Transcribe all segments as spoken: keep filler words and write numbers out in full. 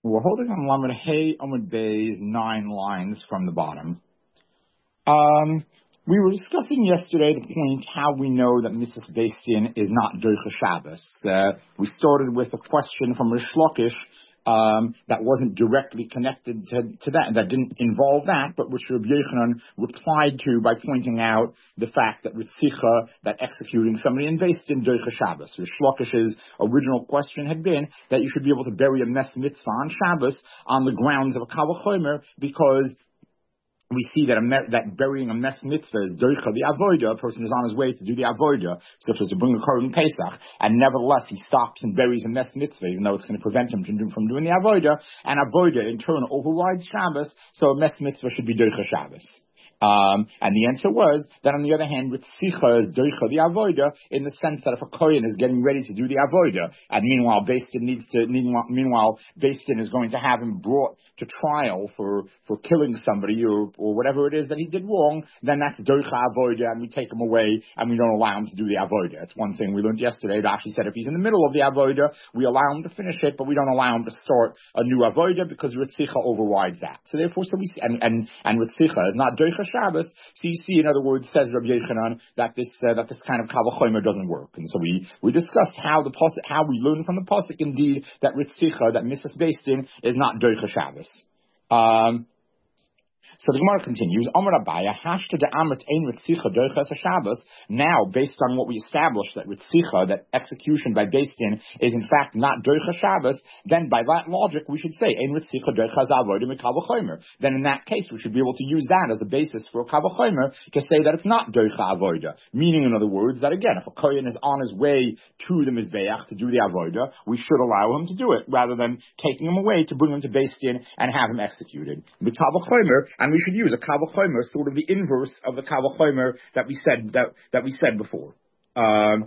We're holding on Lamed Hey Amud Bey's nine lines from the bottom. Um, we were discussing yesterday the point how we know that Missus Beistin is not Doicha Shabbos. Uh, we started with a question from Rish Lakish um, that wasn't directly connected to, to that, that didn't involve that, but which Rabbi Yochanan replied to by pointing out the fact that Ritzicha, that executing somebody in Beistin, Doicha Shabbos. Rish Lakish's original question had been that you should be able to bury a mes mitzvah on Shabbos on the grounds of a Kal Vachomer because we see that a me- that burying a mes mitzvah is doicha the avoida. A person is on his way to do the avoida, such as to bring a korban pesach, and nevertheless he stops and buries a mes mitzvah, even though it's going to prevent him from, do- from doing the avoida. And avoida in turn overrides Shabbos, so a mes mitzvah should be doicha Shabbos. Um, and the answer was that, on the other hand, Ritzicha is doicha the avoida in the sense that if a kohen is getting ready to do the avoida, and meanwhile Beistin needs to, meanwhile, meanwhile Beistin is going to have him brought to trial for, for killing somebody or, or whatever it is that he did wrong, then that's doicha avoida, and we take him away and we don't allow him to do the avoida. It's one thing we learned yesterday. Rashi said if he's in the middle of the avoida, we allow him to finish it, but we don't allow him to start a new avoida because Ritzicha overrides that. So therefore, so we see, and and and Ritzicha is not doicha Shabbos. So you see, in other words, says Rabbi Yochanan that this uh, that this kind of Kal Vachomer doesn't work. And so we we discussed how the pasuk, how we learn from the pasuk indeed that Ritzicha, that Missus Beistin is not doicha Shabbos. Um, So the Gemara continues, Amar Abaya, hashta de amrit ein Ritzicha doichas Shabbos. Now, based on what we established, that Ritzicha, that execution by Beistin, is in fact not doicha Shabbos, then by that logic we should say, ein Ritzicha doichas avoda mit Kal Vachomer. Then in that case we should be able to use that as a basis for a Kal Vachomer to say that it's not doicha avoda. Meaning, in other words, that again, if a kohen is on his way to the Mizbeach to do the avoda, we should allow him to do it, rather than taking him away to bring him to Beistin and have him executed. With Kal Vachomer, and we should use a Kal Vachomer, sort of the inverse of the Kal Vachomer that we said that that we said before. Um,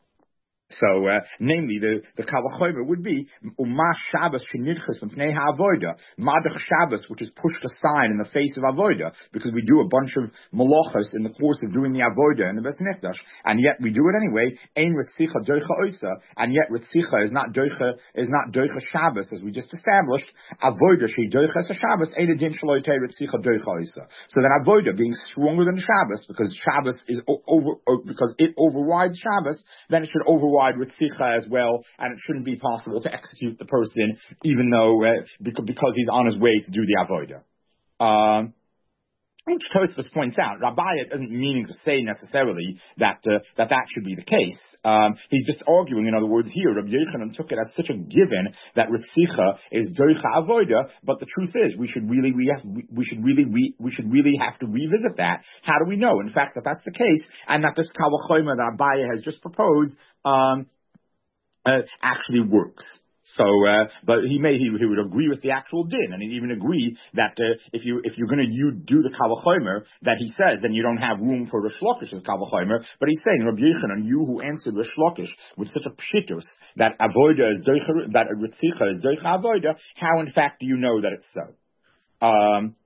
So, uh, namely, the, the Kal Vachomer would be Umah Shabbos shenidchas v'pnei ha'avoda, Madach Shabbos, which is pushed aside in the face of avoda, because we do a bunch of malachas in the course of doing the avoda in the Beis Mikdash, and yet we do it anyway. Ein Ritzicha doicha oisa, and yet Ritzicha is not doicha is not doicha Shabbos, as we just established. Avoda she doicha Shabbos ein adin shaloi tei Ritzicha doicha oisa. So then avoda being stronger than Shabbos, because Shabbos is over, because it overrides Shabbos, then it should override Ritzicha as well, and it shouldn't be possible to execute the person, even though uh, because, because he's on his way to do the avoda. Um, which Tosfos points out, Rabbi isn't meaning to say necessarily that uh, that that should be the case. Um, he's just arguing, in other words, here Rabbi Yochanan took it as such a given that Ritzicha is doicha avoda, but the truth is we should really we, have, we, we should really we, we should really have to revisit that. How do we know, in fact, that that's the case, and that this Kal Vachomer that Abaye has just proposed um, uh, actually works? So, uh, but he may, he, he would agree with the actual din, and he'd even agree that, uh, if you, if you're gonna, you do the Kal Vachomer that he says, then you don't have room for Rish Lakish's Kal Vachomer, but he's saying, Rabbi Yochanan, you who answered Rish Lakish with such a pshitus, that avoida is doicha, that Ritzicha is doicha avoida, how in fact do you know that it's so? Um,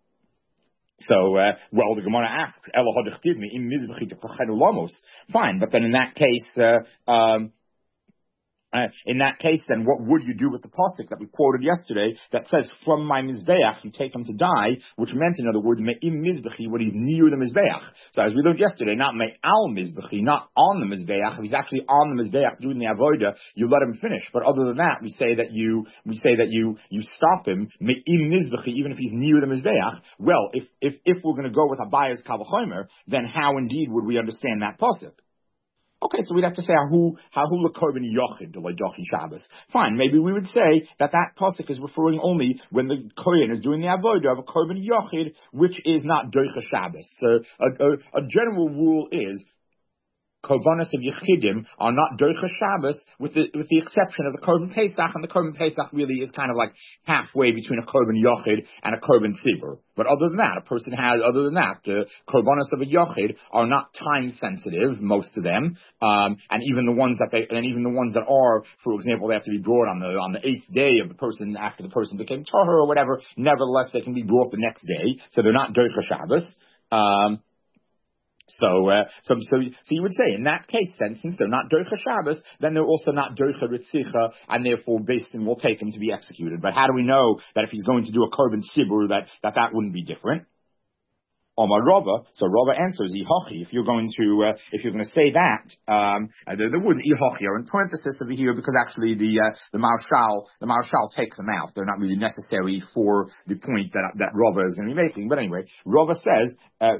So, uh, well, the Gemara asks, Ela hodechtiv mi im mizbechi tefachenu lamos. Fine, but then in that case, uh, um, Uh, in that case, then, what would you do with the pasuk that we quoted yesterday that says, from my mizbeach you take him to die, which meant, in other words, me'im mizbechi, when he's near the mizbeach. So as we learned yesterday, not me'al mizbechi, not on the mizbeach. If he's actually on the mizbeach doing the avoda, you let him finish. But other than that, we say that you, we say that you, you stop him, me'im mizbechi, even if he's near the mizbeach. Well, if, if, if we're going to go with Abaye's Kal Vachomer, then how indeed would we understand that pasuk? Okay, so we'd have to say Hahu Hahu lekorban yochid deloidochi Shabbos. Fine, maybe we would say that that pasuk is referring only when the kohen is doing the avodah of a korban yochid, which is not doicha Shabbos. So a, a, a general rule is Korbanos of Yechidim are not doicha Shabbos, with the with the exception of the Korban Pesach, and the Korban Pesach really is kind of like halfway between a Korban Yochid and a Korban Tzibur. But other than that, a person has, other than that, the Korbanos of a Yochid are not time sensitive, most of them, um, and even the ones that they, and even the ones that are, for example, they have to be brought on the on the eighth day of the person after the person became Tahor or whatever. Nevertheless, they can be brought the next day, so they're not doicha Shabbos. Um, So, uh, so, so, so you would say in that case, then, since they're not Doicha Shabbos, then they're also not Doicha Ritzicha, and therefore Beis Din will take him to be executed. But how do we know that if he's going to do a Korban Sibur, that, that that wouldn't be different? Omar Rava, so Rava answers, Ihochi, if you're going to, uh, if you're going to say that, um, uh, there, there was Ihochi in parenthesis over here because actually the, uh, the Marshal, the Marshal takes them out. They're not really necessary for the point that, that Rava is going to be making. But anyway, Rava says, uh,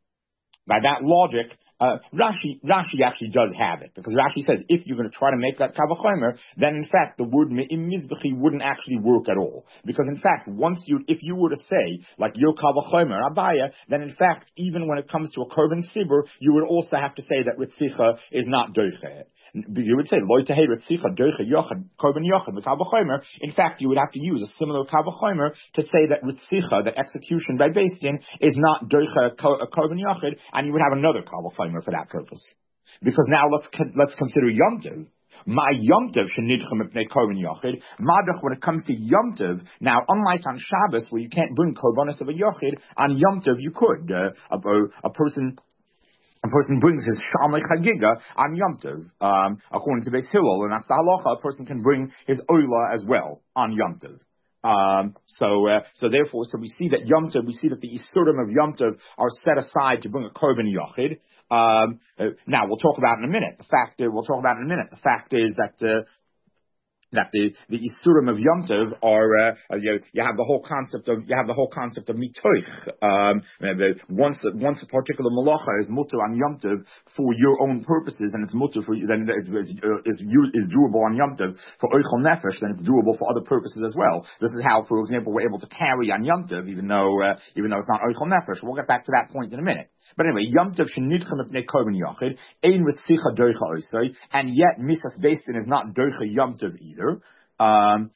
by that logic, uh, Rashi, Rashi actually does have it, because Rashi says if you're going to try to make that Kavachomer, then in fact the word Me'im Mizbechi wouldn't actually work at all. Because in fact, once you, if you were to say, like your Kavachomer, Abaya, then in fact, even when it comes to a Korban Sibur, you would also have to say that Ritzicha is not Doiche. You would say, Loi Tehei Ritzicha Doiche Yochad, Korban Yochad, the Kavachomer. In fact, you would have to use a similar Kavachomer to say that Ritzicha, the execution by Beis Din, is not Doiche Korban Yochad, and you would have another Kavachomer for that purpose. Because now let's let's consider Yom Tov. My Yom Tov shenidchem ipnei korban yochid. Madach, when it comes to Yom Tov, now unlike on Shabbos where you can't bring korbanos of a yochid, on Yom Tov you could. Uh, a, a, a person. A person brings his Shalmei Chagiga on Yom Tov, um, according to Beis Hillel, and that's the halacha. A person can bring his Oila as well on Yom Tov. Um, so, uh, so therefore, so we see that Yom Tov, we see that the Isurim of Yom Tov are set aside to bring a Korban Yochid. Um, uh, now we'll talk about in a minute. The fact, uh, we'll talk about in a minute. The fact is that, uh, that the, the Isurim of Yom Tov are, uh, you, you have the whole concept of, you have the whole concept of mitoich. Um, the, once, once a particular malacha is mutter on Yom Tov for your own purposes, and it's mutter for you, then it is, is, is doable on Yom Tov for oichel nefesh, then it's doable for other purposes as well. This is how, for example, we're able to carry on Yom Tov, even though, uh, even though it's not oichel nefesh. We'll get back to that point in a minute. But anyway, Yom Tov shenidchem ipnei korban yochid, ein ritzicha doicha oisai, and yet Misas Beis Din is not doicha Yom Tov either. Um,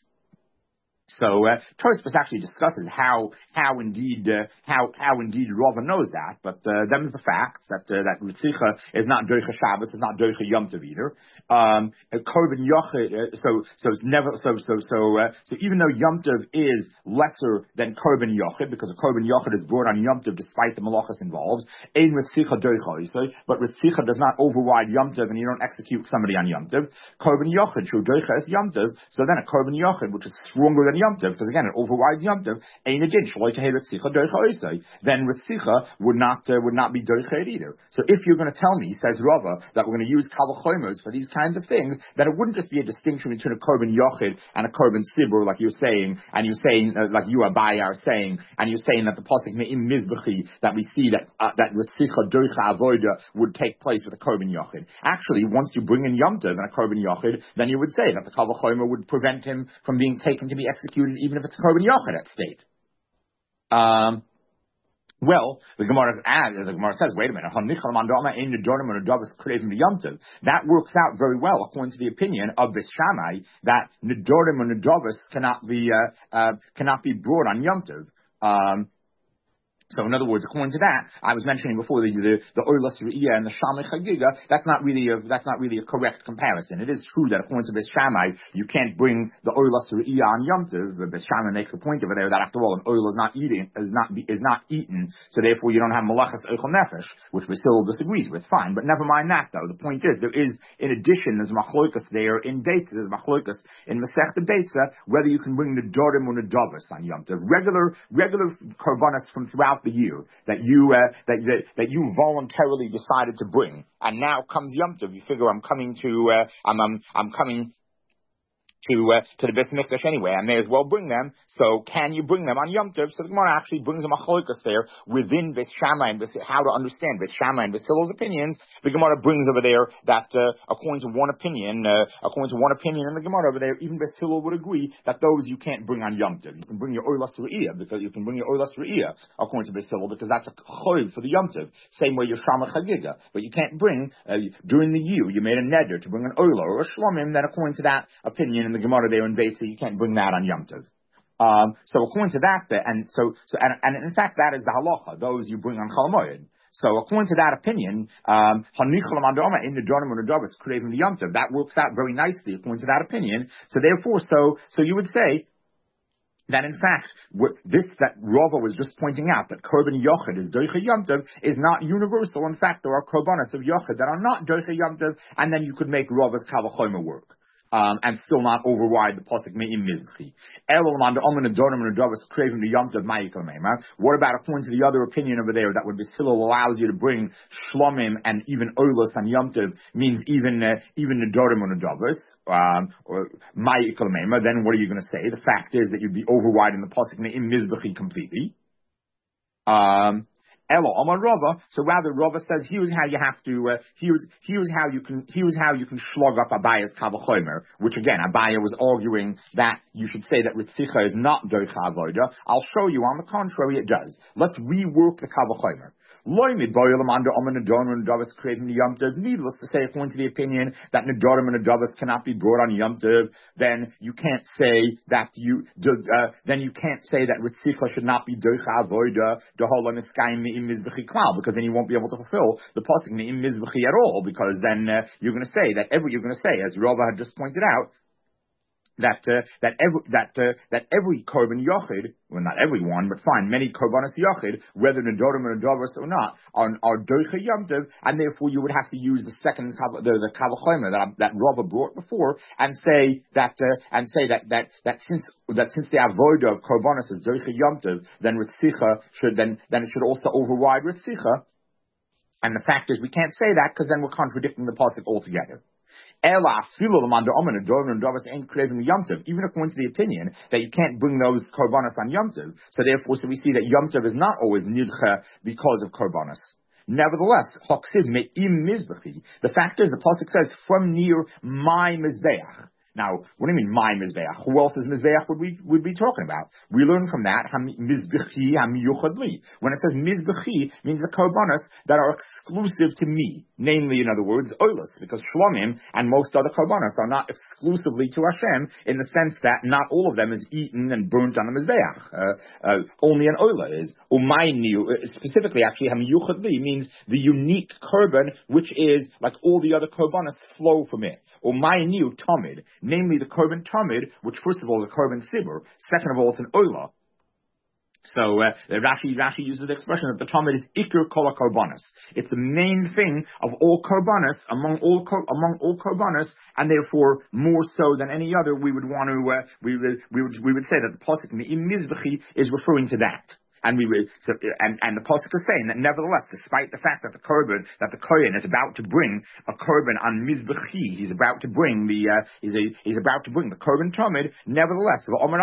So uh, Tosfos actually discusses how how indeed uh, how how indeed Rava knows that, but uh, them's the facts that uh, that Ritzicha is not Doicha Shabbos, is not Doicha Yom Tov either. Um, Korban Yochid, uh, so so it's never so so so uh, so even though Yom Tov is lesser than Korban Yochid, because a Korban Yochid is brought on Yom Tov despite the malachas involved, ein Ritzicha Doicha, but Ritzicha does not override Yom Tov, and you don't execute somebody on Yom Tov. Korban Yochid, true Doicha is Yom Tov, so then a Korban Yochid, which is stronger than Yom Tov, because again it overrides Yom Tov, ein adin shloi tehei Ritzicha Doicha oisai, then Ritzicha would not uh, would not be Doicha either. So if you're going to tell me, says Rava, that we're going to use Kavachoimos for these kinds of things, then it wouldn't just be a distinction between a Korban Yochid and a Korban Sibur, like you're saying, and you're saying, uh, like you Abai are saying, and you're saying that the pasuk Me'im Mizbechi, that we see that uh, that Ritzicha Doicha Avoda would take place with a Korban Yochid. Actually, once you bring in Yom Tov and a Korban Yochid, then you would say that the Kavachomer would prevent him from being taken to be executed, even if it's a Korban Yochid at stake. Um, Well, the Gemara adds, as the Gemara says, wait a minute, that works out very well according to the opinion of Beis Shammai that Nedorim or Nedovas cannot be uh, uh, cannot be brought on Yom Tov. Um, So in other words, according to that, I was mentioning before the the, the Oilas Re'iyah and the Shalmei Chagiga, that's not really a that's not really a correct comparison. It is true that according to Beis Shammai, you can't bring the Oilas Re'iyah on Yom Tov. Beis Shammai makes a point over there that after all, an oil is not eating is not is not eaten, so therefore you don't have malachas oichel nefesh, which Basil disagrees with. Fine, but never mind that though. The point is there is, in addition, there's machlokas there in Beitza, there's machlokas in Masechta Beitza whether you can bring the Dorim or the Dovas on Yom Tov, regular regular korbanos from throughout the year that you uh, that, that that you voluntarily decided to bring, and now comes Yom Tov, you figure I'm coming to uh, I'm I'm I'm coming to uh, to the Beis Mikdash anyway, I may as well bring them. So can you bring them on Yom Tov? So the Gemara actually brings a machlokas there within Beis Shammai and Beis, how to understand Beis Shammai and Beis Hillel's opinions. The Gemara brings over there that uh, according to one opinion, uh, according to one opinion in the Gemara over there, even Beis Hillel would agree that those you can't bring on Yom Tov. You can bring your Oilas Re'iyah because you can bring your Oilas Re'iyah according to Beis Hillel because that's a choiv for the Yom Tov. Same way your Shalmei Chagiga, but you can't bring uh, during the year you made a neder to bring an Oila or a Shlomim. Then according to that opinion in the Gemara there in Beitza, you can't bring that on Yom Tov. Um, so according to that, and so, so and, and in fact that is the halacha, those you bring on Chol Moed. So according to that opinion, um, in the Dorim or the Dovas, craving the Yom Tov, that works out very nicely according to that opinion. So therefore, so so you would say that in fact, this that Rava was just pointing out, that Korban Yochid is Doicha Yom Tov, is not universal. In fact, there are Korbanos of Yochid that are not Doicha Yom Tov, and then you could make Rava's Kavachomer work. Um, and still not override the pasuk me'im mizbechi. What about according to the other opinion over there that would be still allows you to bring shlomim and even olos and yom tov, means even uh, even nedorim and nedavos um, or ma'ikol me'ima? Then what are you going to say? The fact is that you'd be overriding the pasuk me'im mizbechi completely. Um, Elo Amar Rava. So rather, Rava says here's how you have to. Uh, here's here's how you can. Here's how you can slug up Abaya's Kavachomer. Which again, Abaya was arguing that you should say that Ritzicha is not Doicha Avoda. I'll show you. On the contrary, it does. Let's rework the Kavachomer. Needless to say, according to the opinion that Nedarim and Nedavos cannot be brought on Yom Tov, then you can't say that you uh, then you can't say that Ritzicha should not be Doicha Avoda Dehola Niskayim Me'im Mizbechi Klal, because then you won't be able to fulfill the pasuk Me'im Mizbechi at all, because then uh, you're going to say that every you're going to say, as Rava had just pointed out, that uh, that every that uh, that every korban yochid, well, not everyone, but fine, many korbanos yochid, whether nedorim or nedavos or not, are are doicha yom tov, and therefore you would have to use the second the the kavachomer that that Rava brought before, and say that uh, and say that that that since that since the avodah of korbanos is doicha yom tov, then ritzicha should then then it should also override ritzicha, and the fact is we can't say that because then we're contradicting the pasuk altogether. Even according to the opinion that you can't bring those korbanos on Yom Tov, so therefore, so we see that Yom Tov is not always nidcha because of korbanos. Nevertheless, the fact is, the pasuk says from near my mizbeach. Now, what do you mean, my Mizbeach? Who else's Mizbeach would we would be talking about? We learn from that, Mizbechi HaMiyuchadli. When it says Mizbechi, means the korbanos that are exclusive to me. Namely, in other words, Oilus, because Shlomim and most other korbanos are not exclusively to Hashem, in the sense that not all of them is eaten and burnt on the Mizbeach. Uh, uh, only an Oila is. Umayni, specifically, actually, HaMiyuchadli means the unique korban, which is, like all the other korbanos, flow from it. Umayni Tamid, namely the korban tamid, which first of all is a korban sibur, second of all it's an oila. So uh, Rashi Rashi uses the expression that the tamid is ikir kol korbanos. It's the main thing of all korbanos among all among all korbanos, and therefore more so than any other, we would want to uh, we would we would we would say that the pasuk me'im mizbechi is referring to that. And we would, so, and, and the pasuk is saying that nevertheless, despite the fact that the korban, that the kohen is about to bring a korban on mizbechi, he's about to bring the, uh, he's, a, he's about to bring the korban tamid. Nevertheless,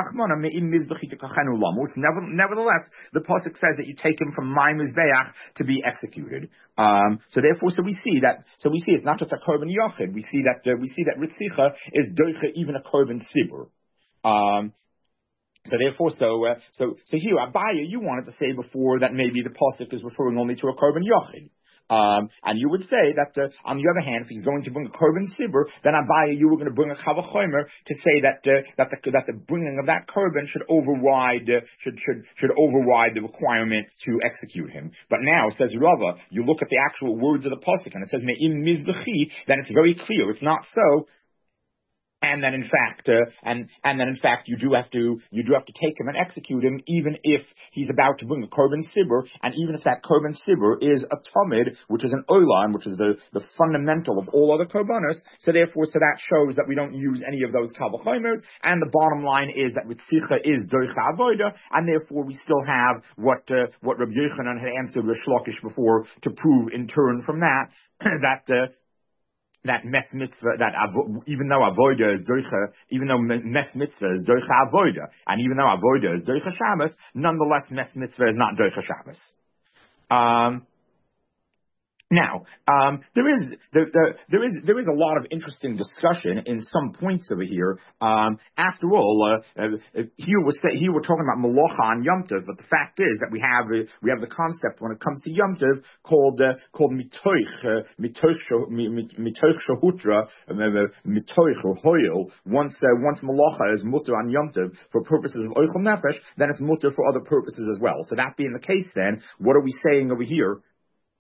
nevertheless, the pasuk says that you take him from my mizbeach to be executed. Um, so therefore, so we see that, so we see it's not just a korban yochid. We see that, uh, we see that ritzicha is doicha even a korban sibur. Um, So therefore, so uh, so so here, Abaya, you wanted to say before that maybe the pasuk is referring only to a korban yochid, um, and you would say that uh, on the other hand, if he's going to bring a korban sibur, then Abaya, you were going to bring a kavachomer to say that uh, that the that the bringing of that korban should override uh, should should should override the requirement to execute him. But now, says Rava, you look at the actual words of the pasuk, and it says me'im mizbechi, then it's very clear it's not so. And then, in fact, uh, and and then, in fact, you do have to you do have to take him and execute him, even if he's about to bring a korban sibur, and even if that korban sibur is a tamid, which is an oilan, which is the, the fundamental of all other korbanos. So therefore, so that shows that we don't use any of those kavachomers. And the bottom line is that ritzicha is doicha avoda, and therefore we still have what uh, what Rabbi Yochanan had answered Rish Lakish before to prove in turn from that that. Uh, That mes mitzvah, that avo, even though avoida is doicha, even though mes mitzvah is doicha avoida, and even though avoida is doicha Shabbos, nonetheless mes mitzvah is not doicha Shabbos. Um, Now, um, there is there, there, there is there is a lot of interesting discussion in some points over here. Um, after all, uh, uh, here we're say, here we're talking about Malacha on Yom Tov, but the fact is that we have uh, we have the concept when it comes to Yom Tov called uh, called mitoich uh, mitoich mitoich shahutra mitoich or hoyel. Once uh, once Malacha is mutter on Yom Tov for purposes of oichel nefesh, then it's mutter for other purposes as well. So that being the case, then what are we saying over here?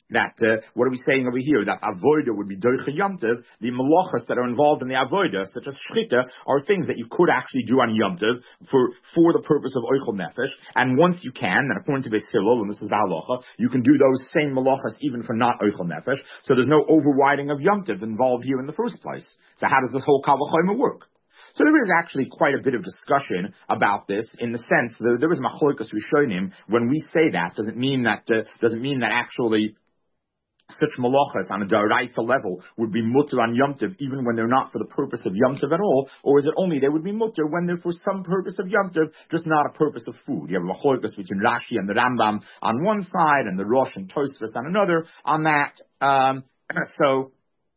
that, uh, what are we saying over here? That avoida would be doicha Yom Tov. The malachas that are involved in the avoida, such as shchita, are things that you could actually do on Yom Tov for, for the purpose of oichel nefesh. And once you can, and according to Beis Hillel, and this is the halacha, you can do those same malachas even for not oichel nefesh. So there's no overriding of Yom Tov involved here in the first place. So how does this whole kal v'chomer work? So there is actually quite a bit of discussion about this, in the sense that there is machlokas rishonim. When we say that, does it mean that uh, does it mean that actually such malachas on a daraisa level would be mutter on Yom Tov even when they're not for the purpose of Yom Tov at all, or is it only they would be mutter when they're for some purpose of Yom Tov, just not a purpose of food? You have a machlokas between Rashi and the Rambam on one side, and the Rosh and Tosfos on another on that. Um, so.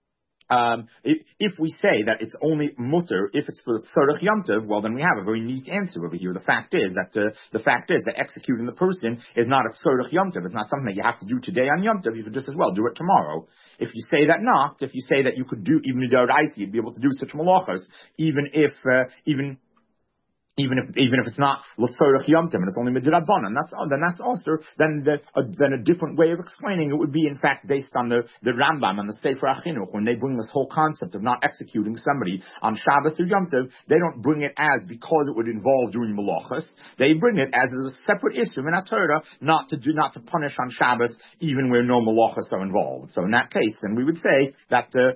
Um, if, if we say that it's only mutter if it's for the tzarech Yom Tov, well then we have a very neat answer over here. The fact is that uh, the fact is that executing the person is not a tzarech Yom Tov. It's not something that you have to do today on Yom Tov. You could just as well do it tomorrow. If you say that not, if you say that you could do even a daraisa, you'd be able to do such malachas, even if uh, even. Even if even if it's not l'tzorech Yom Tov and it's only midrabanan, that's then that's also then the, a, then a different way of explaining it would be in fact based on the, the Rambam and the Sefer HaChinuch. When they bring this whole concept of not executing somebody on Shabbos or Yom Tov, they don't bring it as because it would involve doing malachas. They bring it as a separate issue in Torah, not to do not to punish on Shabbos even where no malachas are involved. So in that case, then we would say that. Uh,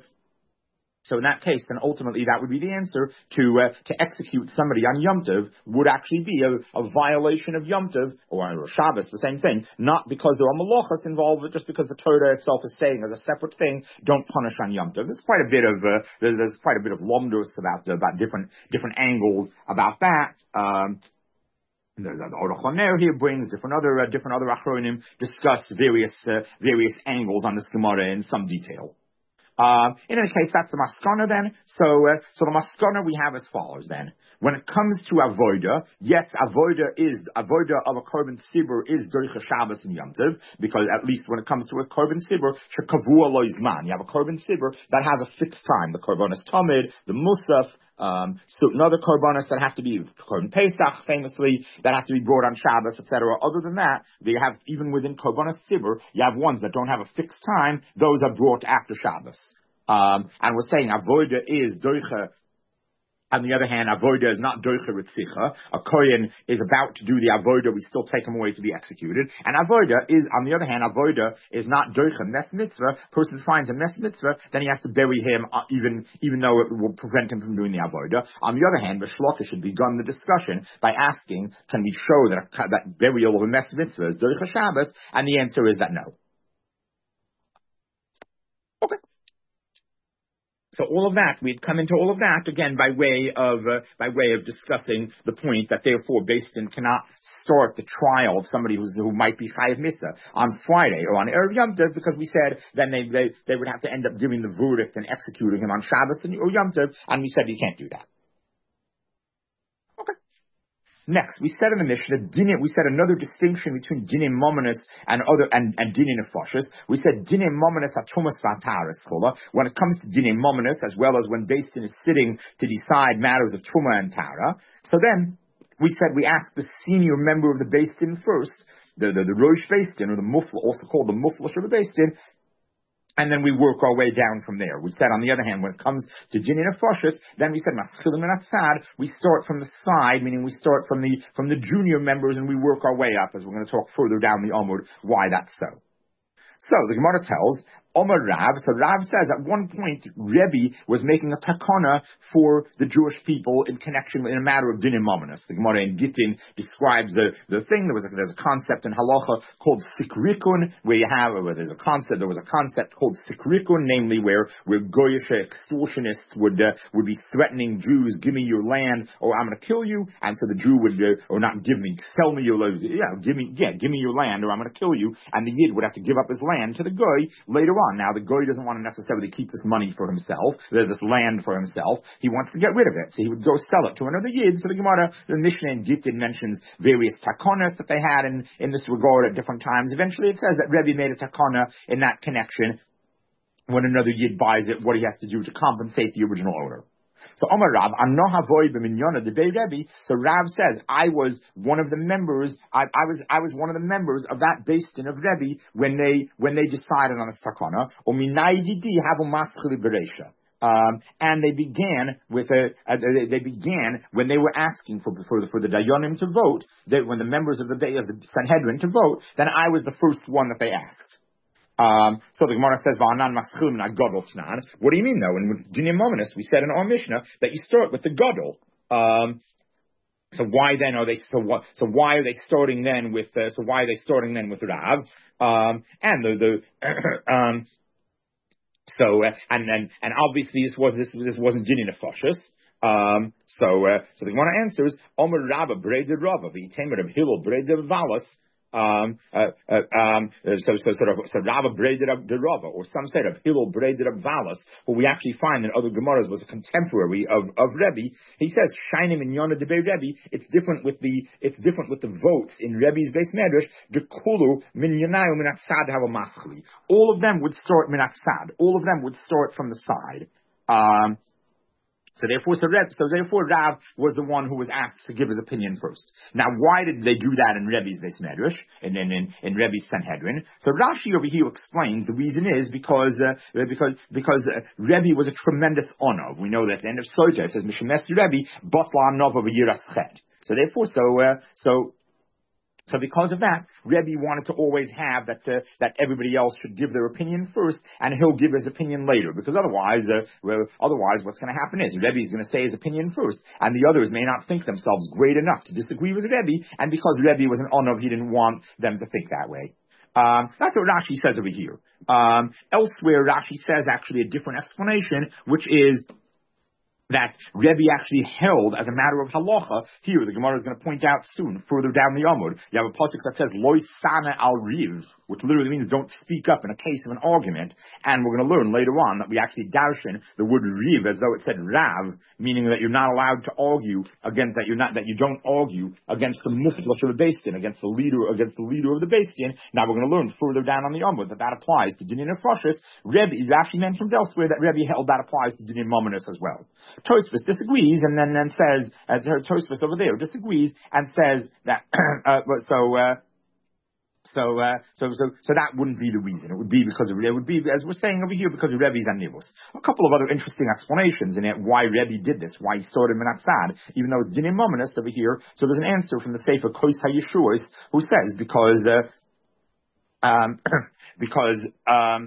So in that case, then ultimately that would be the answer to uh, to execute somebody on Yom Tov would actually be a, a violation of Yom Tov or, or Shabbos, the same thing, not because there are malachas involved, but just because the Torah itself is saying as a separate thing, don't punish on Yom Tov. There's quite a bit of uh, there's, there's quite a bit of lomdos about uh, about different different angles about that. Um, The, the, the Aruch LaNer here brings different other uh, different other achronim discuss various uh, various angles on this Gemara in some detail. Uh, in any case, that's the maskana then. So, uh, so the maskana we have as follows then. When it comes to avoida, yes, avoida is, avoida of a korban sibur is doricha Shabbos and Yom Tov, because at least when it comes to a korban sibur, shekavua lo izman. You have a korban sibur that has a fixed time. The korbanos tamid, the musaf, um, certain other korbanos that have to be, korban Pesach famously, that have to be brought on Shabbos, et cetera. Other than that, they have, even within korbanos sibur, you have ones that don't have a fixed time, those are brought after Shabbos. Um, and we're saying avoida is doicha. On the other hand, avoida is not doicha ritzicha. A kohen is about to do the avoida, we still take him away to be executed. And avoida is, on the other hand, avoida is not doicha nes mitzvah. Person finds a nes mitzvah, then he has to bury him, uh, even even though it will prevent him from doing the avoida. On the other hand, the shloka should begun the discussion by asking, can we show that a, that burial of a nes mitzvah is doicha Shabbos? And the answer is that no. Okay. So all of that, we'd come into all of that again by way of uh, by way of discussing the point that therefore Beis Din cannot start the trial of somebody who's, who might be chayav misa on Friday or on Erev Yom Tov, because we said then they, they they would have to end up giving the verdict and executing him on Shabbos or Yom Tov, and we said you can't do that. Next, we said in the Mishnah, we said another distinction between dinim mominus and other and, and dinim nefashos. We said dinim mominus atumas v'ataris chola. When it comes to dinim mominus, as well as when Beis Din is sitting to decide matters of truma and tara. So then we said we asked the senior member of the Beis Din first, the the, the Rosh Beis Din, or the mufla, also called the muflash of the Beis Din. And then we work our way down from there. We said, on the other hand, when it comes to Dinin Nefashos, then we said, Maschilim and Atzad, we start from the side, meaning we start from the, from the junior members and we work our way up, as we're going to talk further down the Amud, why that's so. So, the Gemara tells, Omar Rav, so Rav says at one point Rebbe was making a takana for the Jewish people in connection in a matter of dinim mominus. The Gemara in Gittin describes the, the thing. There was a, there's a concept in halacha called sikrikun, where you have where there's a concept. There was a concept called sikrikun, namely where where goyish extortionists would uh, would be threatening Jews, give me your land or I'm going to kill you, and so the Jew would uh, or not give me, sell me your land, yeah, give me yeah, give me your land or I'm going to kill you, and the Yid would have to give up his land to the goy later on. Now, the goy doesn't want to necessarily keep this money for himself, this land for himself. He wants to get rid of it. So he would go sell it to another Yid. So the Gemara, the Mishnah in Gittin mentions various takonas that they had in, in this regard at different times. Eventually it says that Rebbe made a takona in that connection when another Yid buys it, what he has to do to compensate the original owner. So Omar Rav, Anoha Voy B'Minyona Debei Rebbe. So Rav says, I was one of the members. I, I was I was one of the members of that Beis Din of Rebbe when they when they decided on a sakana. Uminai Didi Havu Maschili Bereisha. Um, and they began with a, uh, they, they began when they were asking for for the, for the Dayanim to vote. That when the members of the of the Sanhedrin to vote, then I was the first one that they asked. Um, so the Gemara says, "Va'anan maschil min agadol tnan." What do you mean though? In Dinim Mominus, we said in our Mishnah that you start with the gadol. Um, so why then are they? So what? So why are they starting then with? Uh, so why are they starting then with Rav? Um, and the the. um, So uh, and and and obviously this was this this wasn't Dinin Nefashos. Um, so uh, so the Gemara answers Omer Rabba Breder Rabba v'Yitemer of Hillel Breder Valas. Um, uh, uh, um, so so sort of so Rabba Breder of the Rabba, or some said of Hillel Breder of Valas, who we actually find in other Gemaras was a contemporary of of Rebbe. He says Shainim in Yonah de Rebbe. It's different with the it's different with the votes in Rebbe's Beis Medrash. The Kulu min Yonayu min Atzad have a maschli. All of them would start min Atzad. All of them would start from the side. Um, So therefore, so, Reb, so therefore, Rav was the one who was asked to give his opinion first. Now, why did they do that in Rebbe's Beis Medrash and in, in, in Rebbe's Sanhedrin? So Rashi over here explains the reason is because uh, because because uh, Rebbe was a tremendous honor. We know that at the end of Sota it says Mishemes Rebbe Batla Nova V'Yiras Chet. So therefore, so uh, so. So because of that, Rebbe wanted to always have that uh, that everybody else should give their opinion first, and he'll give his opinion later. Because otherwise, uh, well, otherwise, what's going to happen is Rebbe is going to say his opinion first, and the others may not think themselves great enough to disagree with Rebbe. And because Rebbe was an honor, he didn't want them to think that way. Um, that's what Rashi says over here. Um, elsewhere, Rashi says actually a different explanation, which is that Rebbe actually held as a matter of halacha. Here, the Gemara is going to point out soon, further down the Amud, you have a pasuk that says, Loi sana al riv, which literally means don't speak up in a case of an argument. And we're going to learn later on that we actually darshan the word riv as though it said rav, meaning that you're not allowed to argue against, that you're not, that you don't argue against the muflash of the Beis Din, against the leader, against the leader of the Beis Din. Now we're going to learn further down on the Amud that that applies to Dinin Nefashos. Rebbe actually mentions elsewhere that Rebbe held that applies to Dinin Mominus as well. Tosfos disagrees and then, then says, uh, Tosfos over there disagrees and says that, uh, so, uh, So, uh, so, so, so that wouldn't be the reason. It would be because of, it would be, as we're saying over here, because of Rebbe's anivus. A couple of other interesting explanations in it, why Rebbe did this, why he started Minatzad, even though it's Dinim Mominus over here. So there's an answer from the Sefer Kos HaYeshuos, who says, because, uh, um, because, um,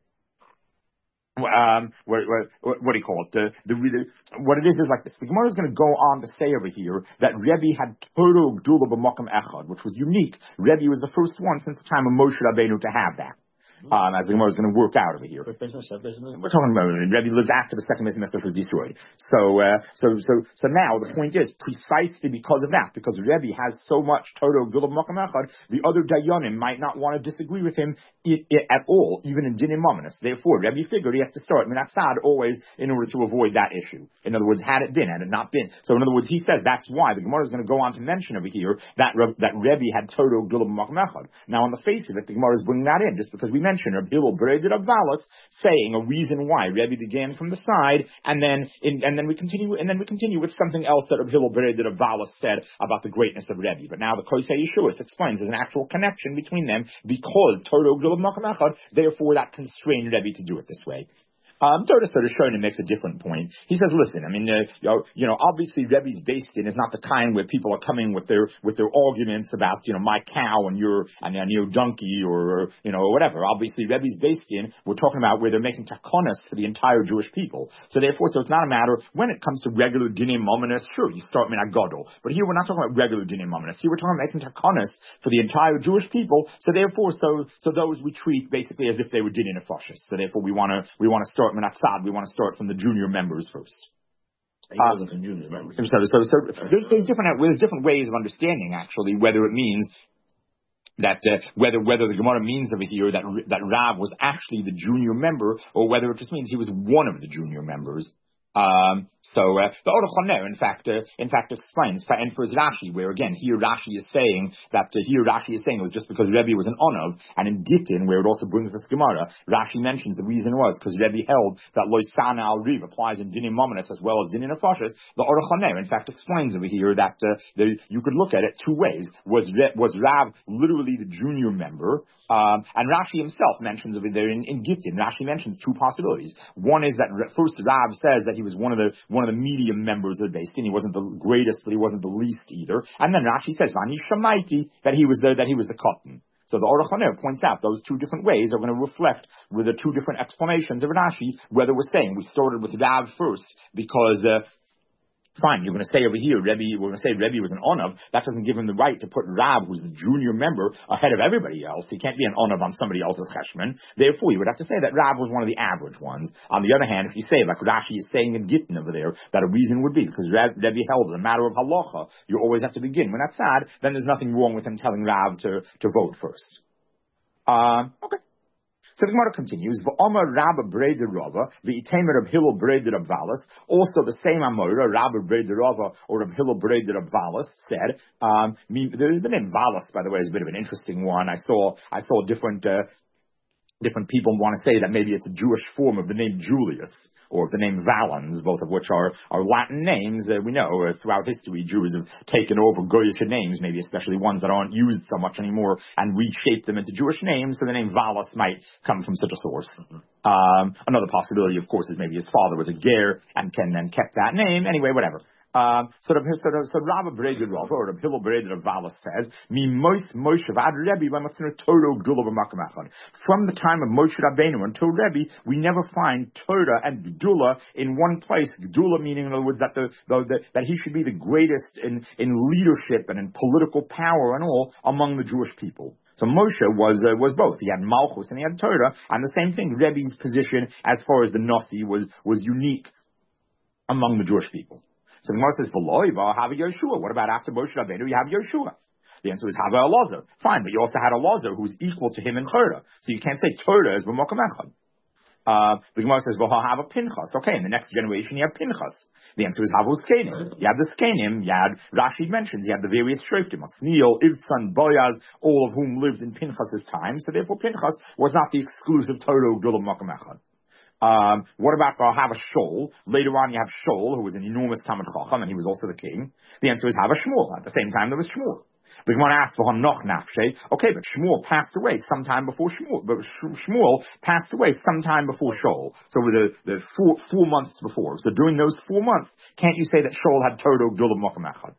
Um, what, what, what do you call it? The, the, the, what it is is like this. The Gemara is going to go on to say over here that Rebbe had total gdula b'makom echad, which was unique. Rebbe was the first one since the time of Moshe Rabbeinu to have that. Um, as the Gemara is going to work out over here. We're talking about it. Rebbe lived after the second Beis Mikdash was destroyed. So, uh, so, so, so now the point is precisely because of that, because Rebbe has so much total gdula b'makom echad, the other dayanim might not want to disagree with him It, it, at all, even in Dinim Mominus. Therefore, Rebbe figured he has to start Minatzad always in order to avoid that issue. In other words, had it been, had it not been. So in other words, he says that's why. The Gemara is going to go on to mention over here that that Rebbe had total gdula b'makom echad. Now, on the face of it, the Gemara is bringing that in just because we mentioned Reb Hillel Breder of Valas saying a reason why Rebbe began from the side, and then in, and then we continue and then we continue with something else that Reb Hillel Breder of Valas said about the greatness of Rebbe. But now the Kos HaYeshuos explains there's an actual connection between them because total gdula b'makom echad. Therefore, that constrained Rebbe to do it this way. Um, Todas Shonin makes a different point. He says, listen, I mean, uh, you, know, you know, obviously Rebbe's Beis Din is not the kind where people are coming with their, with their arguments about, you know, my cow and your, and, and your donkey or, you know, or whatever. Obviously Rebbe's Beis Din, we're talking about where they're making takonas for the entire Jewish people. So therefore, so it's not a matter, when it comes to regular Dinim Mominus, sure, you start Min HaGadol. But here we're not talking about regular Dinim Mominus. Here we're talking about making takonas for the entire Jewish people. So therefore, so, so those we treat basically as if they were Dinim Nefashos. So therefore we want to, we want to start Minatzad, we want to start from the junior members first. He wasn't uh, junior members. So, so, so there's, there's different there's different ways of understanding actually whether it means that uh, whether whether the Gemara means over here that that Rav was actually the junior member or whether it just means he was one of the junior members. Um, so uh, the Orach in fact, uh, in fact, explains and for Rashi, where again here Rashi is saying that uh, here Rashi is saying it was just because Rebbe was an Onav, and in Gittin, where it also brings this Gemara, Rashi mentions the reason was because Rebbe held that Loisana al Riv applies in Dinim Mominus as well as Dinim Nefashis. The Orach in fact explains over here that uh, the, you could look at it two ways. Was was Rav literally the junior member? Um, and Rashi himself mentions over there in, in Gittin. Rashi mentions two possibilities. One is that first Rav says that he was one of the one of the medium members of the Beis Din. He wasn't the greatest, but he wasn't the least either. And then Rashi says Vani Shamaiti that he was the that he was the cotton. So the Orach Haner points out those two different ways are going to reflect with the two different explanations of Rashi. Whether we're saying we started with Rav first because. Uh, Fine, you're going to say over here, Rebbe, we're going to say Rebbe was an Onav. That doesn't give him the right to put Rav, who's the junior member, ahead of everybody else. He can't be an Onav on somebody else's cheshman. Therefore, you would have to say that Rav was one of the average ones. On the other hand, if you say, like Rashi is saying in Gittin over there, that a reason would be because Rebbe held it a matter of halacha, you always have to begin. When that's sad, then there's nothing wrong with him telling Rav to, to vote first. Um, okay. So the Gemara continues, V'Omer Rabba Breder Rava, V'Itemer Rab Hillel Breder Rab Valas. Also the same Amora, Rabba Breder Rava or Rab Hillel Breder Rab Valas said, um, the, the name Valas, by the way, is a bit of an interesting one. I saw, I saw different, uh, different people want to say that maybe it's a Jewish form of the name Julius, or of the name Valens, both of which are, are Latin names. Uh, we know uh, throughout history Jews have taken over Goyish names, maybe especially ones that aren't used so much anymore, and reshaped them into Jewish names, so the name Valas might come from such a source. Um, another possibility, of course, is maybe his father was a ger and can then kept that name. Anyway, whatever. Um, so, the, so, the, so Rabbi Breder Rava, or the Hillel Breder of Valas says, Mi Mois Moshe Vad Rebbe Lematzner Torah Gdula B'Makom. From the time of Moshe Rabbeinu until Rebbe, we never find Torah and Gdula in one place. Gdula meaning, in other words, that the, the, the that he should be the greatest in in leadership and in political power and all among the Jewish people. So Moshe was uh, was both. He had Malchus and he had Torah, and the same thing. Rebbe's position as far as the Nasi was was unique among the Jewish people. So the Gemara says, "V'loi have Yeshua." What about after Moshe Rabbeinu? You have Yeshua. The answer is have Elazar. Fine, but you also had Elazar who's equal to him in Torah. So you can't say Torah is b'makom echad. Uh, the Gemara says, "V'ha have a Pinchas." Okay, in the next generation you have Pinchas. The answer is Havu Skenim. You have the Skenim. You had Rashi mentions you have the various Shriftim, Asniel, Ivtsan, Boyaz, all of whom lived in Pinchas's time. So therefore, Pinchas was not the exclusive Torah Gdula b'makom echad. Um, what about for have a Shaul? Later on, you have Shaul, who was an enormous Talmid Chacham, and he was also the king. The answer is have a Shmuel. At the same time, there was Shmuel. The Gemara asks for Noch Nafshe. Okay, but Shmuel passed away sometime before Shmuel. But Shmuel passed away sometime before Shaul. So with the, the four, four months before. So during those four months, can't you say that Shaul had Torah Gdula b'makom echad?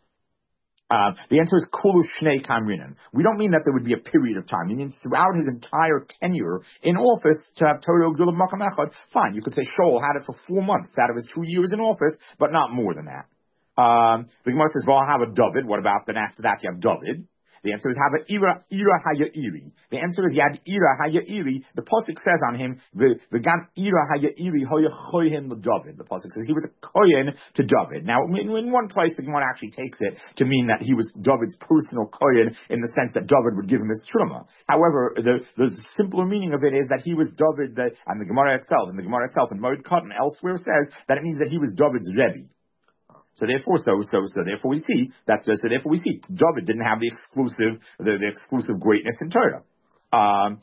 Uh, the answer is Kulu Shnei Kamrinan. We don't mean that there would be a period of time. We mean throughout his entire tenure in office to have Torah Gdula b'makom echad. Fine, you could say Shaul had it for four months out of his two years in office, but not more than that. Um, the Gemara says, "Well, have a David." What about then after that you have David? The answer is have a Ira Ira Haya'iri. The answer is you had Ira Haya'iri. The pasuk says on him the the Gan Ira Haya'iri Hoya Choyin the David. The pasuk says he was a Kohen to David. Now in, in one place the Gemara actually takes it to mean that he was David's personal Kohen in the sense that David would give him his truma. However, the the simpler meaning of it is that he was David, the, and the Gemara itself, and the Gemara itself in Moed Cotton elsewhere says that it means that he was David's Rebbe. So therefore, so so so therefore we see that. Uh, so therefore we see David didn't have the exclusive the, the exclusive greatness in Torah. Um,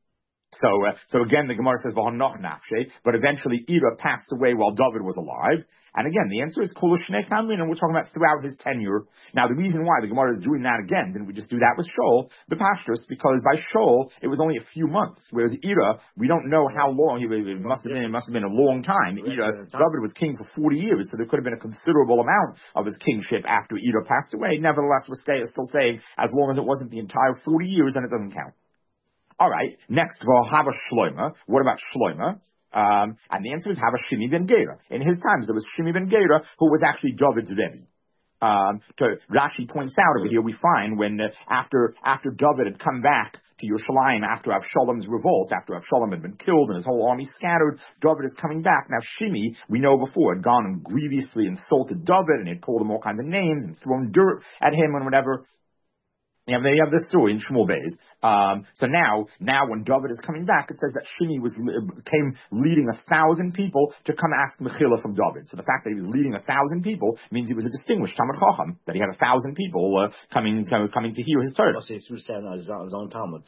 so uh, so again, the Gemara says v'hanoch nafshe, but eventually Ira passed away while David was alive. And again, the answer is Kol Shnei Kamrin, and we're talking about throughout his tenure. Now, the reason why the Gemara is doing that again, didn't we just do that with Shaul, the Pashtus, because by Shaul, it was only a few months, whereas Ira, we don't know how long, it must have been, it must have been a long time. Ira, David was king for forty years, so there could have been a considerable amount of his kingship after Ira passed away. Nevertheless, we're stay, still saying, as long as it wasn't the entire forty years, then it doesn't count. Alright, next, V'hava Shloima. What about Shloima? Um, and the answer is have a Shimi ben Gera. In his times, there was Shimi ben Gera, who was actually David's Rebbe. Um, to, Rashi points out over here, we find when, uh, after, after David had come back to Yerushalayim after Avshalom's revolt, after Avshalom had been killed and his whole army scattered, David is coming back. Now Shimi, we know before, had gone and grievously insulted David, and he had called him all kinds of names and thrown dirt at him and whatever. Yeah, they have this story in Shmuel Beis. Um, so now, now when David is coming back, it says that Shimi was came leading a thousand people to come ask Mechila from David. So the fact that he was leading a thousand people means he was a distinguished Talmud Chacham, that he had a thousand people uh, coming coming to hear his Torah. So he was saying his own Talmud.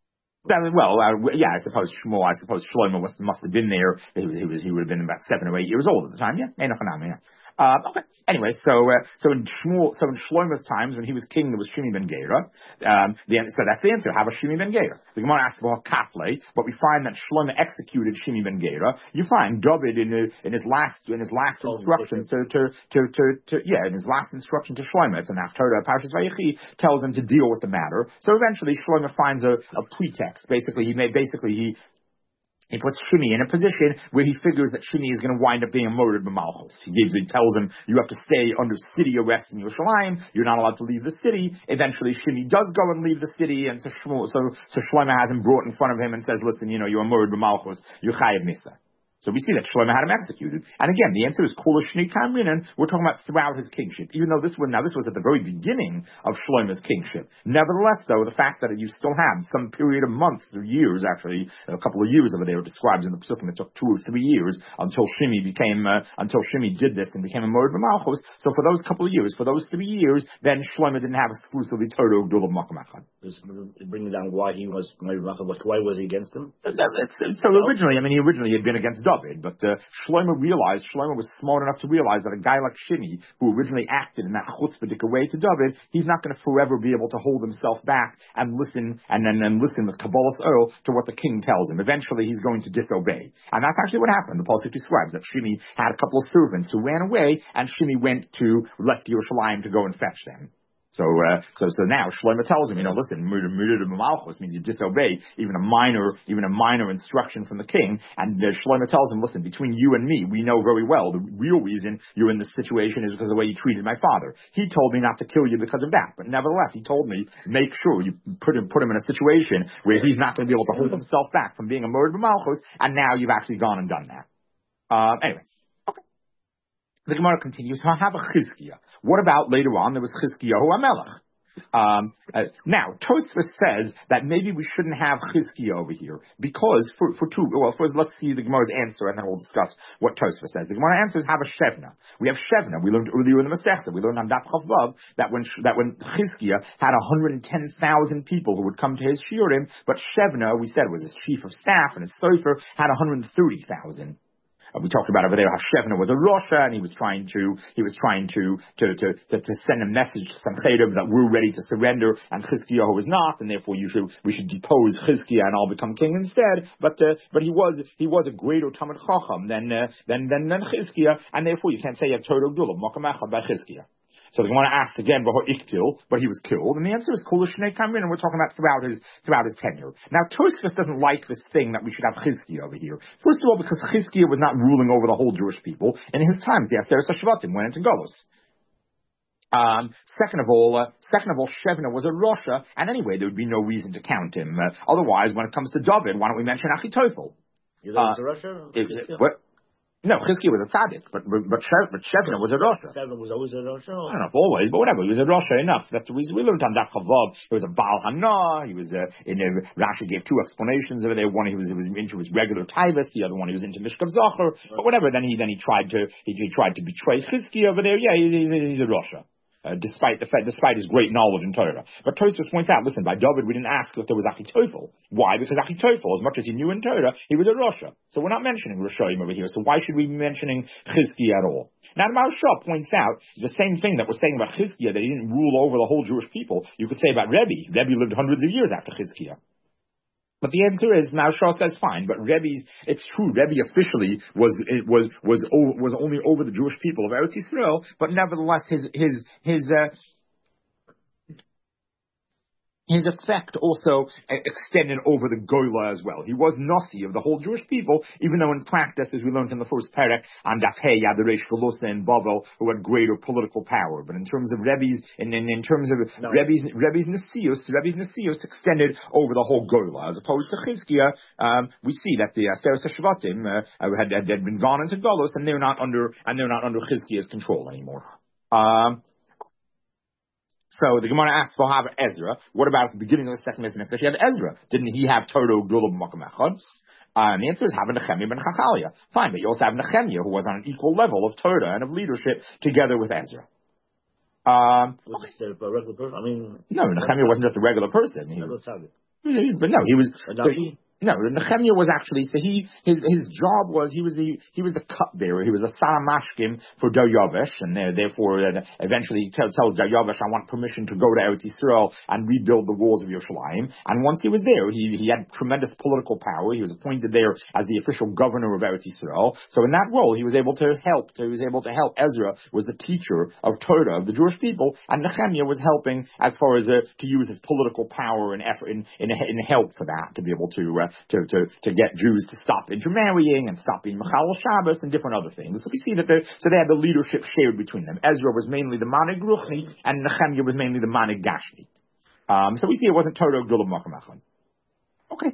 Well, uh, yeah, I suppose Shmuel, I suppose Shlomo must, must have been there. He was, he was, he would have been about seven or eight years old at the time. Yeah, yeah. Uh, okay. Anyway, so uh, so in Shmuel, so in Shlomo's times when he was king, there was Shimi ben Gera. Um, the, so that's the answer. How about Shimi ben Gera? The Gemara asks about Kafle, but we find that Shlomo executed Shimi ben Gera. You find David in, a, in his last in his last oh, instructions to, to to to to yeah in his last instruction to Shlomo, it's an Haftarah, Parshas Vayechi, tells him to deal with the matter. So eventually Shlomo finds a, a pretext. Basically, he made basically he. He puts Shimi in a position where he figures that Shimi is going to wind up being murdered by Malchus. He gives, he tells him, you have to stay under city arrest in Yerushalayim. You're not allowed to leave the city. Eventually, Shimi does go and leave the city, and so Shmuel, so, so Shlomo has him brought in front of him and says, listen, you know, you are murdered by Malchus. You're chayav misa. So we see that Shlomo had him executed. And again, the answer is Kol Shnei Kamrinan. We're talking about throughout his kingship. Even though this was, now this was at the very beginning of Shlomo's kingship. Nevertheless, though, the fact that you still have some period of months or years, actually, a couple of years over there, describes in the Pesukim, it took two or three years until Shimi became, uh, until Shimi did this and became a murdered Malchus. So for those couple of years, for those three years, then Shlomo didn't have exclusively Torah Gdul of Makom Echad. Just bringing down why he was, why was he against him? So originally, I mean, he originally had been against David, but uh, Shlomo realized, Shlomo was smart enough to realize that a guy like Shimi, who originally acted in that chutzpahdik way to David, he's not going to forever be able to hold himself back and listen and then and, and listen with Kabbalah's oil to what the king tells him. Eventually, he's going to disobey, and that's actually what happened. The Pasuk describes that Shimi had a couple of servants who ran away, and Shimi went to left Yerushalayim to go and fetch them. So, uh, so, so now Shlomo tells him, you know, listen, murder, murder to Malchus means you disobey even a minor, even a minor instruction from the king. And uh, Shlomo tells him, listen, between you and me, we know very well the real reason you're in this situation is because of the way you treated my father. He told me not to kill you because of that, but nevertheless, he told me make sure you put him, put him in a situation where he's not going to be able to hold himself back from being a murdered Malchus. And now you've actually gone and done that. Uh, anyway. The Gemara continues, have a Chizkiah. What about later on, there was Chizkiyahu HaMelech. Um, uh, now, Tosfos says that maybe we shouldn't have Chizkiah over here, because for, for two, well, first let's see the Gemara's answer, and then we'll discuss what Tosfos says. The Gemara answers have a Shevna. We have Shevna. We learned earlier in the Masechta, we learned on Daf Chav Vav, that when, that when Chizkiah had one hundred ten thousand people who would come to his shiurim, but Shevna, we said, was his chief of staff, and his sofer had one hundred thirty thousand. Uh, we talked about over there how Shevna was a Rosha, and he was trying to he was trying to to to, to, to send a message to some Chaydav that we're ready to surrender, and Chizkiyahu was not, and therefore you should we should depose Chizkiah and I'll become king instead. But uh, but he was he was a greater Talmud Chacham than uh, than than than Chizkiah, and therefore you can't say you have Torah Gdula Makom Echad by Chizkiah. So the Gemara asked again, but he was killed, and the answer is Kol Shnei Kamrin, and we're talking about throughout his throughout his tenure. Now Tosfos doesn't like this thing that we should have Chizkiah over here. First of all, because Chizkiah was not ruling over the whole Jewish people, and in his times the Aseret HaShvatim went into Golus. Um, second of all, uh, second of all, Shevna was a Rosha, and anyway, there would be no reason to count him. Uh, otherwise, when it comes to David, why don't we mention Achitophel? You know, uh, was a Rosha? It, what? No, Chizkiah was a tzaddik, but but, Shev, but Shevna was a Rosha. Shevna was always a Rosha? I don't know if always, but whatever. He was a Rosha enough. That's the reason we learned on Daf Chav Vav. He was a Baal Hana. He was uh, in a, Rashi gave two explanations over there. One he was he was into his regular Taivas. The other one he was into Mishkav Zachar. Right. But whatever. Then he then he tried to he, he tried to betray Chizkiah over there. Yeah, he, he's, he's a Rosha. Uh, despite the fact, despite his great knowledge in Torah. But Tosfos points out, listen, by David we didn't ask if there was Achitophel. Why? Because Achitophel, as much as he knew in Torah, he was a Rosha. So we're not mentioning Roshaim over here. So why should we be mentioning Chizkiah at all? Now the Maharsha points out the same thing that we're saying about Chizkiah, that he didn't rule over the whole Jewish people. You could say about Rebbe. Rebbe lived hundreds of years after Chizkiah. But the answer is, Maharsha says fine, but Rebbe's, it's true, Rebbe officially was, it was, was, was only over the Jewish people of Eretz Yisrael, but nevertheless his, his, his, uh, his effect also extended over the Goyla as well. He was Nasi of the whole Jewish people, even though in practice, as we learned in the first parak, on Daf Hey, you had the Reish Galusa and Bavel, who had greater political power. But in terms of Rebbe's, in, in, in terms of no. Rebbe's, Rebbe's Nasius, Rebbe's Nasius extended over the whole Goyla. As opposed to Chizkiah, um, we see that the Aseret HaShvatim uh, had, had, had been gone into Golos, and they're not under, and they're not under Chizkiah's control anymore. Um, So the Gemara asks for Hava Ezra. What about at the beginning of the second Mikdash? He had Ezra. Didn't he have Torah Gdula b'Makom Echad? Uh, and the answer is Hava Nechemia ben Chachalia. Fine, but you also have Nechemia, who was on an equal level of Torah and of leadership, together with Ezra. Um, was this a regular person? I mean, no, Nechemia wasn't just a regular person. He, but no, he was. So he, no, Nehemiah was actually, so he, his, his job was, he was the, he was the cupbearer, he was a Saramashkim for Daryavesh, and uh, therefore uh, eventually he tell, tells Daryavesh, I want permission to go to Eretz Yisrael and rebuild the walls of Yerushalayim. And once he was there, he, he had tremendous political power, he was appointed there as the official governor of Eretz Yisrael. So in that role, he was able to help, he was able to help. Ezra was the teacher of Torah, of the Jewish people, and Nehemiah was helping as far as uh, to use his political power and effort, in, in, in help for that, to be able to, uh, To, to, to get Jews to stop intermarrying and stop being Mechal Shabbos and different other things. So we see that so they had the leadership shared between them. Ezra was mainly the Manig Ruchni and Nehemiah was mainly the Manig Gashmi. Um, so we see it wasn't Torah Gdula b'Makom Echad. Okay.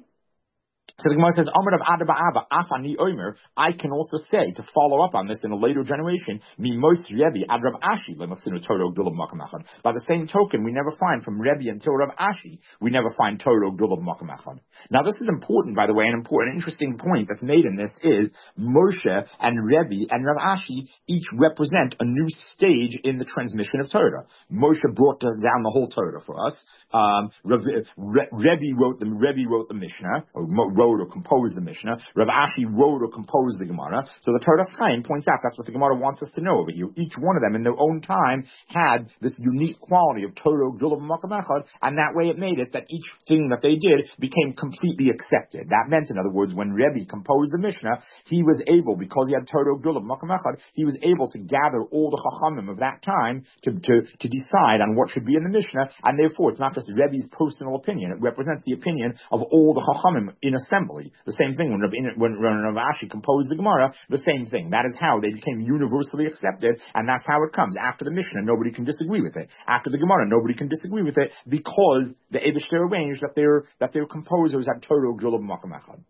So the Gemara says, Amar of Adaba Abba, Afani Omer, I can also say, to follow up on this in a later generation, Mi Mos Rebbe, Ad Rav Ashi, Lematzinu Torah Gdula b'Makom Echad. By the same token, we never find from Rebbe until Rav Ashi, we never find Torah Gdula b'Makom Echad. Now this is important, by the way, an important, interesting point that's made in this is, Moshe and Rebbe and Rav Ashi each represent a new stage in the transmission of Torah. Moshe brought down the whole Torah for us. Um, Rebbe wrote the Rebbe wrote the Mishnah, or wrote or composed the Mishnah. Rav Ashi wrote or composed the Gemara. So the Torah Chaim points out that's what the Gemara wants us to know over here. Each one of them, in their own time, had this unique quality of Torah Gdula b'Makom Echad, and that way it made it that each thing that they did became completely accepted. That meant, in other words, when Rebbe composed the Mishnah, he was able, because he had Torah Gdula b'Makom Echad, he was able to gather all the Chachamim of that time to, to to decide on what should be in the Mishnah, and therefore it's not just Rebbe's personal opinion. It represents the opinion of all the Chachamim in assembly. The same thing when Rav, when, when Rav Ashi composed the Gemara, the same thing. That is how they became universally accepted, and that's how it comes. After the Mishnah, nobody can disagree with it. After the Gemara, nobody can disagree with it, because the Eibishter arranged that their that their composers had Torah Gdula b'Makom Echad.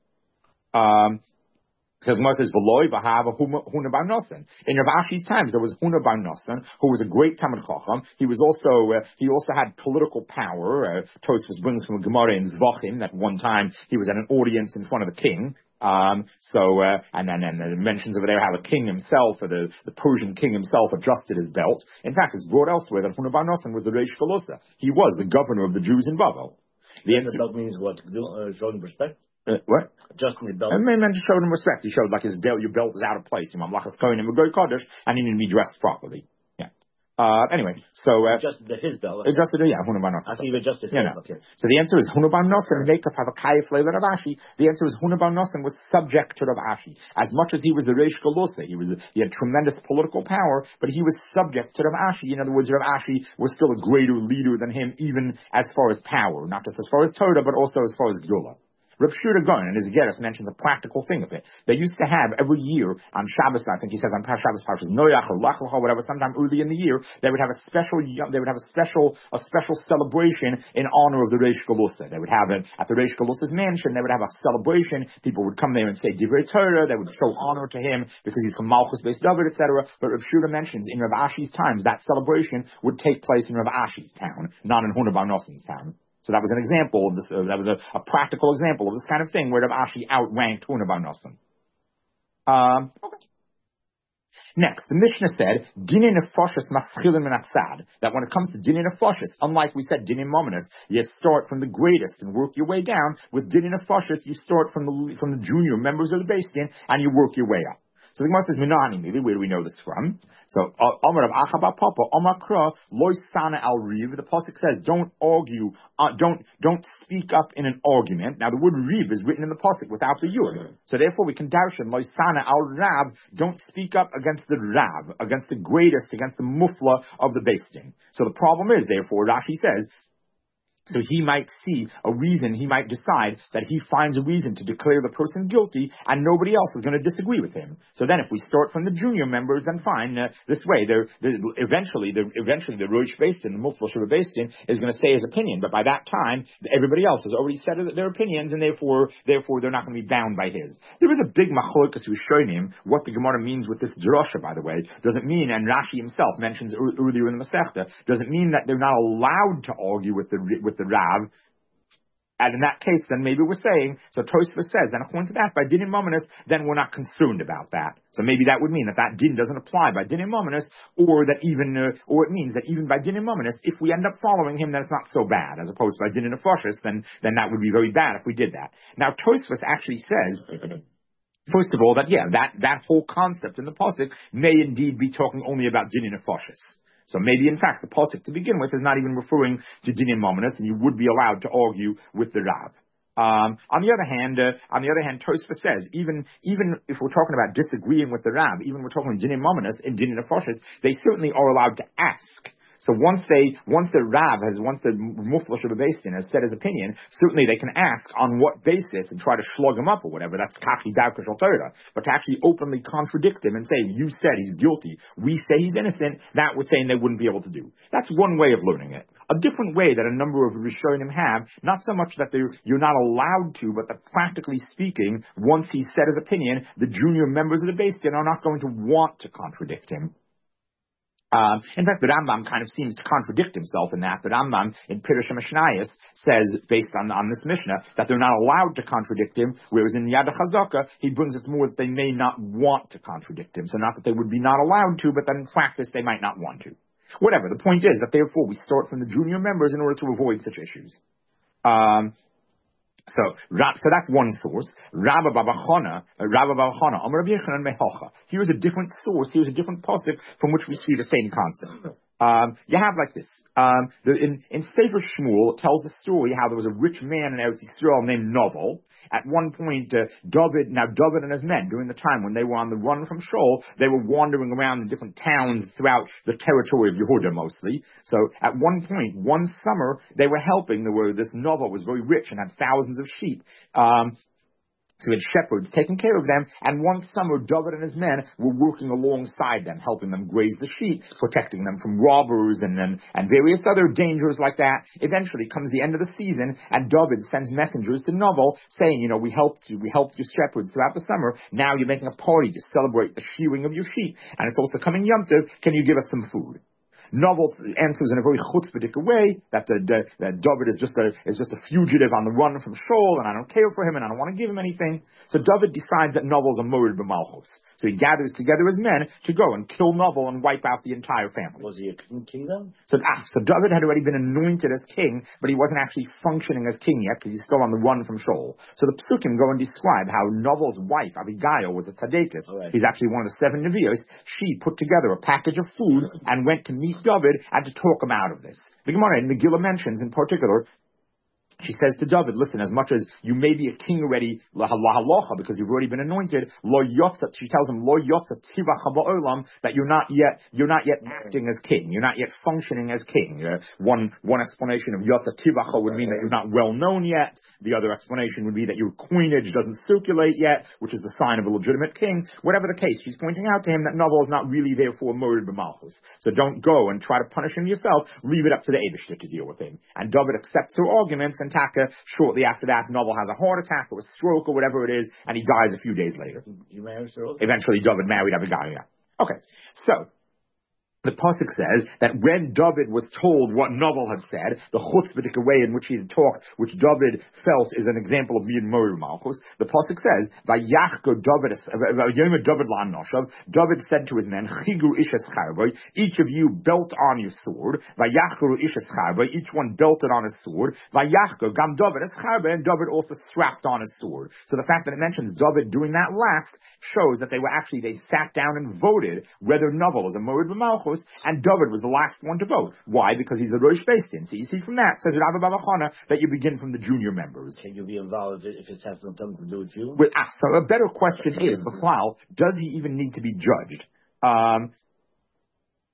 Um, So the Gemara says, "V'loi v'hava Huna bar Nosson." In Rav Ashi's times, there was Huna bar Nosson, who was a great Talmid Chacham. He was also uh, he also had political power. Uh, Tosfos brings from a Gemara in Zvachim that one time he was at an audience in front of the king. Um, so uh, and then and, and it mentions over there how the king himself, or the, the Persian king himself, adjusted his belt. In fact, it's brought elsewhere that Huna bar Nosson was the Reish Kolosa. He was the governor of the Jews in Bavel. The answer means what? Uh, showing respect. Uh, what? Adjusting the belt. And man, man just showed him respect. He showed like his belt, your belt is out of place. You know, Mlachas Kohen and Goy Kodesh, and he needed to be dressed properly. Yeah. Uh, anyway, so uh, adjusted his belt. Okay. Adjusted, yeah, Huna bar Nosson. I think he adjusted his. Yeah, no. Okay. So the answer is Huna bar Nosson. Make up have a kayif leila Rav Ashi. The answer is Huna bar Nosson was subject to Rav Ashi. As much as he was the Reish Kolosa, he was he had tremendous political power, but he was subject to Rav Ashi. In other words, Rav Ashi was still a greater leader than him, even as far as power, not just as far as Torah, but also as far as Gdula. Reb Shura Gaon in his Geras mentions a practical thing of it. They used to have every year on Shabbos, I think he says on Shabbos, Parshas Noach or Lach Lecha, whatever, sometime early in the year, they would have a special, they would have a special, a special celebration in honor of the Reish Kolosa. They would have it at the Reish Kolosa's mansion. They would have a celebration. People would come there and say Divrei Torah. They would show honor to him because he's from Malchus Beis David, et cetera. But Reb Shura mentions in Rav Ashi's times that celebration would take place in Rav Ashi's town, not in Huna bar Nosson's town. So that was an example of this, uh, that was a, a practical example of this kind of thing where Rav Ashi outranked Huna bar Nosson. Um, okay. Next, the Mishnah said, Dinin Nefashos Maschilim min Atzad, that when it comes to Dinin Nefashos, unlike we said Dinin Mominus, you start from the greatest and work your way down. With Dinin Nefashos, you start from the from the junior members of the Beis Din and you work your way up. So the Gemara says, Minani, maybe, where do we know this from? So, Amar of Achaba Papa, Amar Kra, Loy Sana al Riv, the Pasuk says, don't argue, uh, don't, don't speak up in an argument. Now, the word Riv is written in the Pasuk without the Yud. So therefore, we can dash him, Loy Sana al Rav, don't speak up against the Rav, against the greatest, against the Mufla of the Beis Din. So the problem is, therefore, Rashi says, So he might see a reason, he might decide that he finds a reason to declare the person guilty, and nobody else is going to disagree with him. So then if we start from the junior members, then fine. Uh, this way, they're, they're, eventually, they're, eventually the Rosh Beistin, the Mufla Sheba Beistin, is going to say his opinion. But by that time, everybody else has already said their opinions, and therefore, therefore they're not going to be bound by his. There is a big machlokas who's showing him what the Gemara means with this drasha, by the way. Doesn't mean, and Rashi himself mentions earlier in the Masechta, doesn't mean that they're not allowed to argue with the with the Rav. And in that case, then maybe we're saying, so Tosfos says, then according to that, by din mominus, then we're not concerned about that. So maybe that would mean that that din doesn't apply by din mominus, or that even, uh, or it means that even by din mominus, if we end up following him, then it's not so bad, as opposed to by din nefashis, then, then that would be very bad if we did that. Now, Tosfos actually says, first of all, that yeah, that, that whole concept in the pasuk may indeed be talking only about din nefashis. So maybe, in fact, the pasuk to begin with is not even referring to dinim mominus, and you would be allowed to argue with the Rav. Um, on the other hand, uh, on the other hand, Tosfos says even even if we're talking about disagreeing with the Rav, even we're talking dinim mominus and dinim nefashis, they certainly are allowed to ask. So once they, once the Rav has, once the Mufla Sheba Beistin has said his opinion, certainly they can ask on what basis and try to slug him up or whatever. That's Kachi Dauka Shel Torah. But to actually openly contradict him and say, you said he's guilty, we say he's innocent, that we're saying they wouldn't be able to do. That's one way of learning it. A different way that a number of Rishonim have, not so much that you're not allowed to, but that practically speaking, once he's said his opinion, the junior members of the Beis Din are not going to want to contradict him. Um, in fact, the Rambam kind of seems to contradict himself in that. The Rambam in Pirush HaMishnayos says, based on, on this Mishnah, that they're not allowed to contradict him, whereas in Yad HaChazaka, he brings it more that they may not want to contradict him. So not that they would be not allowed to, but that in practice they might not want to. Whatever. The point is that therefore we start from the junior members in order to avoid such issues. Um, So, so that's one source. Rabba Baba Chana, Rabba Baba Chana, Amar Rabbi Yochanan Mehocha. Here's a different source. Here's a different pasuk from which we see the same concept. Um, you have like this. Um, the, in, in Sefer Shmuel, it tells the story how there was a rich man in Eretz Yisrael named Novel. At one point, uh, David, now David and his men, during the time when they were on the run from Shaul, they were wandering around in different towns throughout the territory of Yehuda mostly. So at one point, one summer, they were helping. There were, this Novel was very rich and had thousands of sheep. Um, So he had shepherds taking care of them, and one summer David and his men were working alongside them, helping them graze the sheep, protecting them from robbers and, and, and various other dangers like that. Eventually comes the end of the season, and David sends messengers to Novel saying, you know, we helped you, we helped your shepherds throughout the summer, now you're making a party to celebrate the shearing of your sheep, and it's also coming Yom Tov, can you give us some food? Novel answers in a very chutzpahdik way that the, the, that David is just a is just a fugitive on the run from Shaul, and I don't care for him, and I don't want to give him anything. So David decides that Novel's a morid b'malchus. So he gathers together his men to go and kill Novel and wipe out the entire family. Was he a king, king then? So ah, so David had already been anointed as king, but he wasn't actually functioning as king yet because he's still on the run from Shaul. So the Psukim go and describe how Novel's wife Abigail was a tzaddikus. Right. He's actually one of the seven Nevios. She put together a package of food and went to meet David and to talk him out of this. The Gemara in Megillah mentions in particular, she says to David, listen, as much as you may be a king already, lahalacha, because you've already been anointed, lo yotzat, she tells him, lo yotzat tivach ha'ba'olam, that you're not yet, you're not yet acting as king, you're not yet functioning as king. Uh, one, one explanation of yotzat tivach would mean that you're not well known yet. The other explanation would be that your coinage doesn't circulate yet, which is the sign of a legitimate king. Whatever the case, she's pointing out to him that Novel is not really there for a morid b'malchus. So don't go and try to punish him yourself. Leave it up to the Eibishter to deal with him. And David accepts her arguments, and Taka, shortly after that, Novel has a heart attack or a stroke or whatever it is, and he dies a few days later. You married her? Eventually, David married Abigail. Okay, so the pasuk says that when David was told what Novel had said, the chutzpahdik way in which he had talked, which David felt is an example of Mid Morid Malchus, the pasuk says, "Vayachko David, David la'anoshav." David said to his men, "Chigu ishes charvei, each of you belt on your sword. Vayachko ishes charvei, each one belted on his sword. Vayachko gam David es charvei, and David also strapped on his sword." So the fact that it mentions David doing that last shows that they were actually they sat down and voted whether Novel is a Morid B'malchus. And David was the last one to vote. Why? Because he's the Rosh Beistin. So you see from that, says Rabbi Baba Chana, that you begin from the junior members. Can you be involved if it has nothing to do with you? Well, ah, so a better question is, B'chlal, does he even need to be judged? Um,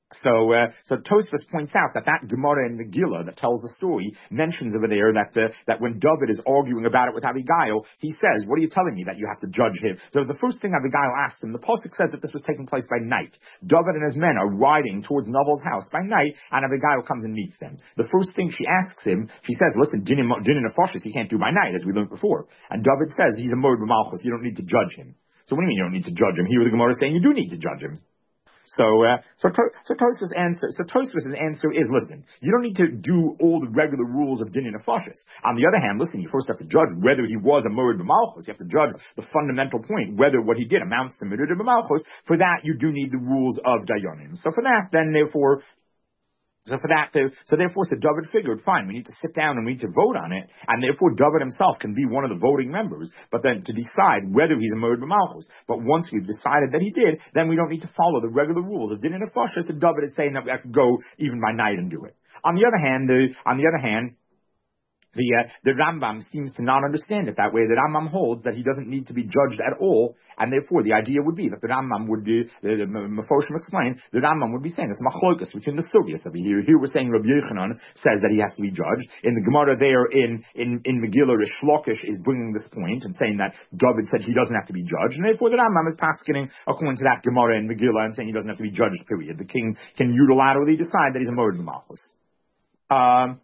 So, uh, so Tosfos points out that that Gemara in Megillah that tells the story mentions over there that uh, that when David is arguing about it with Abigail, he says, "What are you telling me that you have to judge him?" So the first thing Abigail asks him, the pasuk says that this was taking place by night. David and his men are riding towards Nabal's house by night, and Abigail comes and meets them. The first thing she asks him, she says, "Listen, din in Nefashis he can't do by night, as we learned before." And David says, "He's a Moed b'Malchus. You don't need to judge him." So what do you mean you don't need to judge him? Here the Gemara is saying you do need to judge him. So, uh, so, so Tosfos' answer, so Tosfos' answer is, listen, you don't need to do all the regular rules of din and nefashis. On the other hand, listen, you first have to judge whether he was a moed b'malchus. You have to judge the fundamental point, whether what he did amounts to moed b'malchus. For that, you do need the rules of dayanim. So for that, then therefore, So for that, so therefore, so David figured, fine, we need to sit down and we need to vote on it, and therefore David himself can be one of the voting members, but then to decide whether he's a Moed b'Malchus. But once we've decided that he did, then we don't need to follow the regular rules of din and nefashis, and David is saying that we have to go even by night and do it. On the other hand, the, on the other hand, The, uh, the Rambam seems to not understand it that way. The Rambam holds that he doesn't need to be judged at all, and therefore the idea would be that the Rambam would be, the, the Mefoshim explained, the Rambam would be saying it's machlokas between the sugyas of here. Here we're saying Rabbi Yochanan says that he has to be judged. In the Gemara there in, in, in Megillah, Rish Lakish is bringing this point and saying that David said he doesn't have to be judged, and therefore the Rambam is paskening according to that Gemara in Megillah and saying he doesn't have to be judged, period. The king can unilaterally decide that he's a Moed b'Malchus. Um,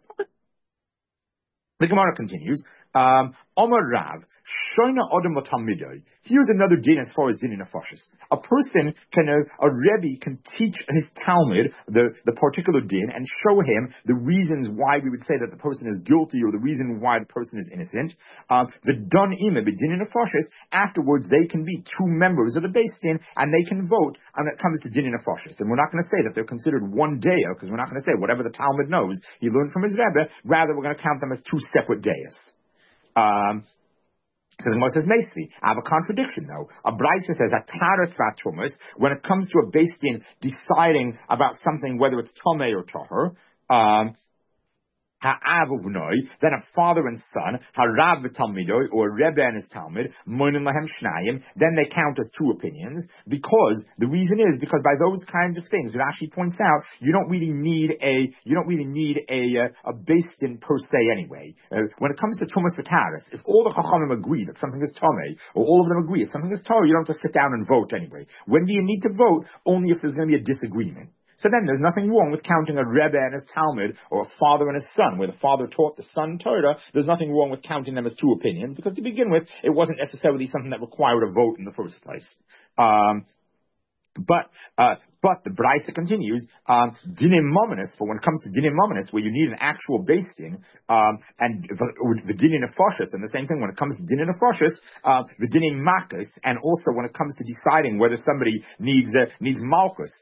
The Gemara continues, um, Omar Rav, Shoina Odom Tamidoi. Here's another din as far as din in nefashis. A person can, a, a Rebbe can teach his Talmud the, the particular din and show him the reasons why we would say that the person is guilty or the reason why the person is innocent. Um, the Don Ime, the din in nefashis, afterwards they can be two members of the Beis Din and they can vote when it comes to din in nefashis. And we're not going to say that they're considered one day, because we're not going to say whatever the Talmud knows he learned from his Rebbe. Rather, we're going to count them as two separate days. Um, So the Gemara says, Meisvi. I have a contradiction though. A Brisa says, Ataras v'atumas, when it comes to a Beis Din deciding about something, whether it's Tomei or Tahor, um, Ha'av uvnoi, then a father and son, ha'rav v'talmidoi, or a Rebbe and his Talmud, moinin lahem shnayim, then they count as two opinions, because, the reason is, because by those kinds of things, Rashi points out, you don't really need a, you don't really need a, a, a Beis Din per se anyway. Uh, when it comes to Tumas v'Taras, if all the Chachamim agree that something is Tomei, or all of them agree that something is Torah, you don't have to sit down and vote anyway. When do you need to vote? Only if there's going to be a disagreement. So then there's nothing wrong with counting a Rebbe and his Talmud, or a father and his son, where the father taught the son Torah. There's nothing wrong with counting them as two opinions, because to begin with, it wasn't necessarily something that required a vote in the first place. Um, but, uh, but the Brisa continues, um, dinim mominus, for when it comes to dinim mominus, where you need an actual Beis Din, um, and the dinim nefashis, and the same thing when it comes to dinim nefashis, uh, the dinim makus, and also when it comes to deciding whether somebody needs, uh, needs malchus.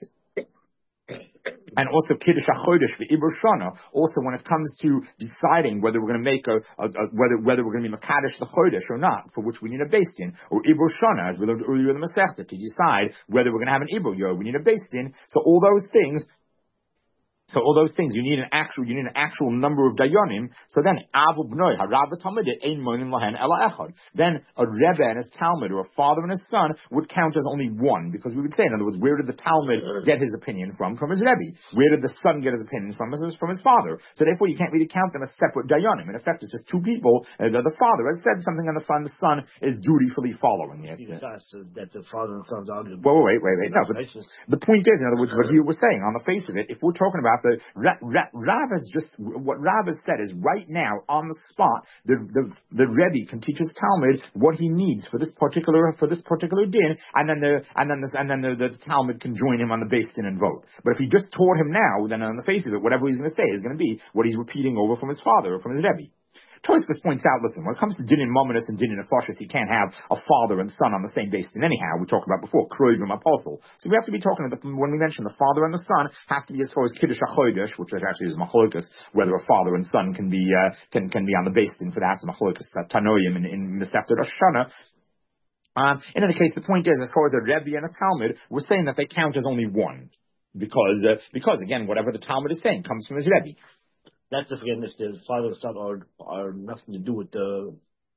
And also Kiddush HaChodesh v'Ibur Shana. Also, when it comes to deciding whether we're going to make a, a, a whether whether we're going to be Makadosh the Chodesh or not, for which we need a Beis Din, or Ibur Shana, as we learned earlier in the Masechta, to decide whether we're going to have an Ibur Yor, we need a Beis Din. So all those things. So all those things, you need an actual, you need an actual number of dayanim. So then, avu b'noi harav v'talmidit ein monim lahen ela echad. Then a Rebbe and his Talmud, or a father and his son, would count as only one, because we would say, in other words, where did the Talmud get his opinion from? From his Rebbe. Where did the son get his opinions from? From his father. So therefore, you can't really count them as separate dayanim. In effect, it's just two people. Uh, the, the father has said something on the son. The son is dutifully following it. That the father and son's argument. Well, wait, wait, wait. No, but the point is, in other words, what you were saying on the face of it, if we're talking about the Ra- Ra- Rav has just what Rav has said is right now on the spot the the the Rebbe can teach his Talmud what he needs for this particular for this particular din, and then the and then the, and then the, the Talmud can join him on the Beis Din and vote. But if he just taught him now, then on the face of it, whatever he's going to say is going to be what he's repeating over from his father or from his Rebbe. Tosfos points out, listen, when it comes to din in mominus and din in nefashis, you can't have a father and son on the same Beis Din anyhow. We talked about before, kroivim apostle. So we have to be talking about, when we mention the father and the son, has to be as far as Kiddush HaChodesh, which actually is machlokas, whether a father and son can be, uh, can, can be on the Beis Din for that. It's machlokas tanoim in, in Masechta Rosh Hashanah. Um, in any case, the point is, as far as a Rebbe and a Talmud, we're saying that they count as only one. Because, uh, because again, whatever the Talmud is saying comes from his Rebbe. That's if again if the father and son are are nothing to do with the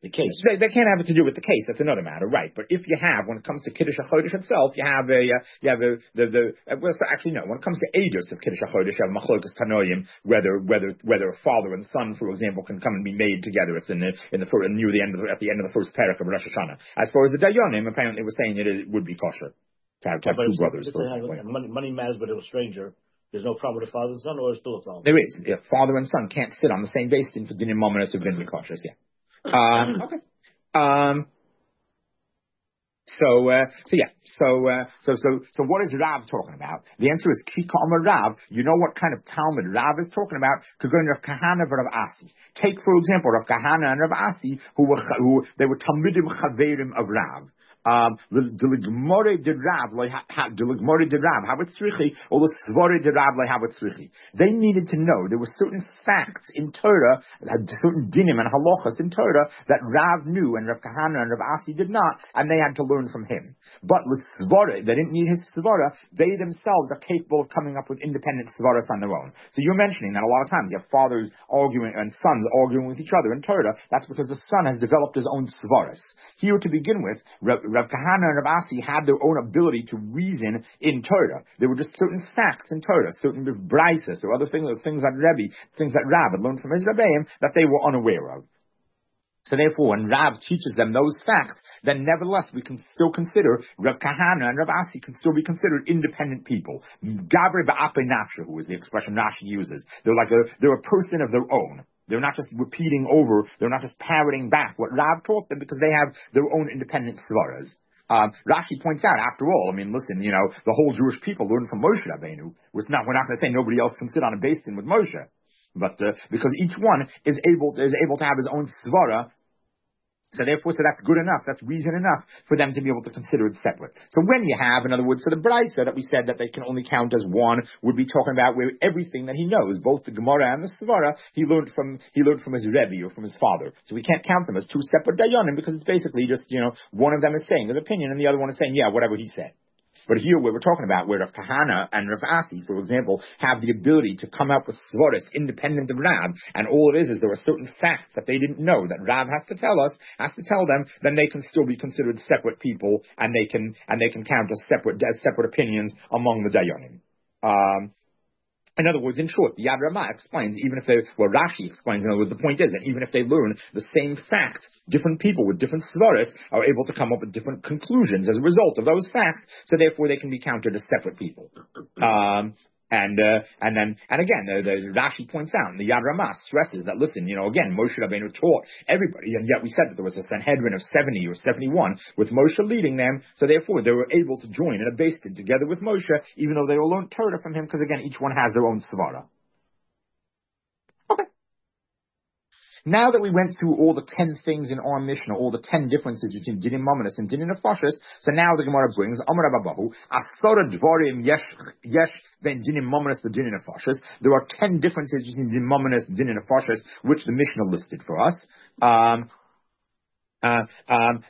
The case. They, they can't have it to do with the case. That's another matter, right? But if you have, when it comes to Kiddush HaChodesh itself, you have a, uh, you have a, the, the, uh, well, so actually no, when it comes to Eidos of Kiddush HaChodesh, you have Machlokas Tanoim, whether, whether, whether a father and son, for example, can come and be made together. It's in the, in the, near the end of the, at the end of the first parak of Rosh Hashanah. As far as the Dayanim, apparently we're saying it, is, it would be kosher to have, to have but two brothers. For, money, money matters, but it was stranger. There's no problem with the father and son, or it's still a problem? There is. Yeah, father and son can't sit on the same base for Dinim Mominus or Dinim Kosher, yeah. Um, okay. Um, so, uh, so yeah, so, uh, so, so, so what is Rav talking about? The answer is Kika Amar Rav. You know what kind of Talmud Rav is talking about? Kagon Rav Kahana and Rav Asi. Take, for example, Rav Kahana and Rav Asi, who were, who, they were Talmidim Chaverim of Rav. Um, the the Gemara did Rav like the Gemara did Rav Havatzrichi or the Svara did Rav like Havatzrichi. They needed to know there were certain facts in Torah, certain dinim and halachas in Torah that Rav knew and Rav Kahana and Rav Asi did not, and they had to learn from him. But the Svara, they didn't need his Svara. They themselves are capable of coming up with independent Svaras on their own. So you're mentioning that a lot of times you have fathers arguing and sons arguing with each other in Torah. That's because the son has developed his own Svaras. Here to begin with, Rav Rav Kahana and Rav Asi had their own ability to reason in Torah. There were just certain facts in Torah, certain braises or other things, things that Rebbe, things that Rav had learned from his Rebbeim that they were unaware of. So therefore, when Rav teaches them those facts, then nevertheless we can still consider Rav Kahana and Rav Asi can still be considered independent people. Gabri ba'ape nafshe, who is the expression Rashi uses. They're like a, they're a person of their own. They're not just repeating over, they're not just parroting back what Rav taught them because they have their own independent svaras. Um, Rashi points out, after all, I mean, listen, you know, the whole Jewish people learned from Moshe Rabbeinu. We're not, we're not going to say nobody else can sit on a basin with Moshe. But, uh, because each one is able, is able to have his own svara. So therefore, so that's good enough. That's reason enough for them to be able to consider it separate. So when you have, in other words, so the Braisa that we said that they can only count as one would be talking about where everything that he knows, both the Gemara and the Svara, he learned from he learned from his Rebbe or from his father. So we can't count them as two separate Dayanim because it's basically just, you know, one of them is saying his opinion and the other one is saying, yeah, whatever he said. But here, where we're talking about, where Rav Kahana and Rav Asi, for example, have the ability to come up with svaras independent of Rav, and all it is is there are certain facts that they didn't know that Rav has to tell us, has to tell them, then they can still be considered separate people, and they can and they can count as separate as separate opinions among the Dayanim. Um, In other words, in short, the Yad Ramah explains, even if they, well, Rashi explains, in other words, the point is that even if they learn the same facts, different people with different svaras are able to come up with different conclusions as a result of those facts, so therefore they can be counted as separate people. Um, And uh, and then and again, the, the Rashi points out, and the Yad Ramah stresses that, listen, you know, again, Moshe Rabbeinu taught everybody, and yet we said that there was a Sanhedrin of seventy or seventy-one with Moshe leading them, so therefore they were able to join in a Beis Din together with Moshe, even though they all learned Torah from him, because again, each one has their own svara. Okay. Now that we went through all the ten things in our Mishnah, all the ten differences between Dinim Mominus and Dinim Nefashis, so now the Gemara brings, Amar Ababahu, Asara Dvarim Yesh, Yesh, then Dinim Mominus to Dinim Nefashis. There are ten differences between Dinim Mominus and Dinim Nefashis, which the Mishnah listed for us. Um, Uh, um,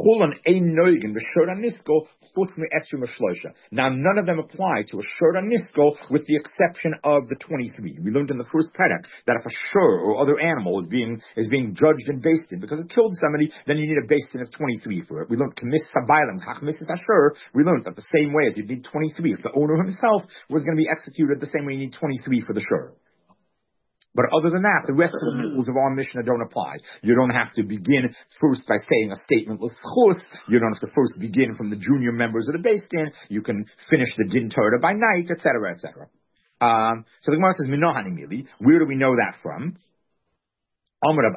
now, none of them apply to a shor niskol with the exception of the twenty-three. We learned in the first parak that if a shor or other animal is being is being judged and based in because it killed somebody, then you need a based in of twenty-three for it. We learned kmis sabaylam hachmis ashur. We learned that the same way as you need twenty-three, if the owner himself was going to be executed, the same way you need twenty-three for the shor. But other than that, the rest of the rules of our Mishnah don't apply. You don't have to begin first by saying a statement l'schus. You don't have to first begin from the junior members of the Beis Din. You can finish the Din Torah by night, et cetera, et cetera. Um, so the Gemara says, "Minohani mili." Where do we know that from? The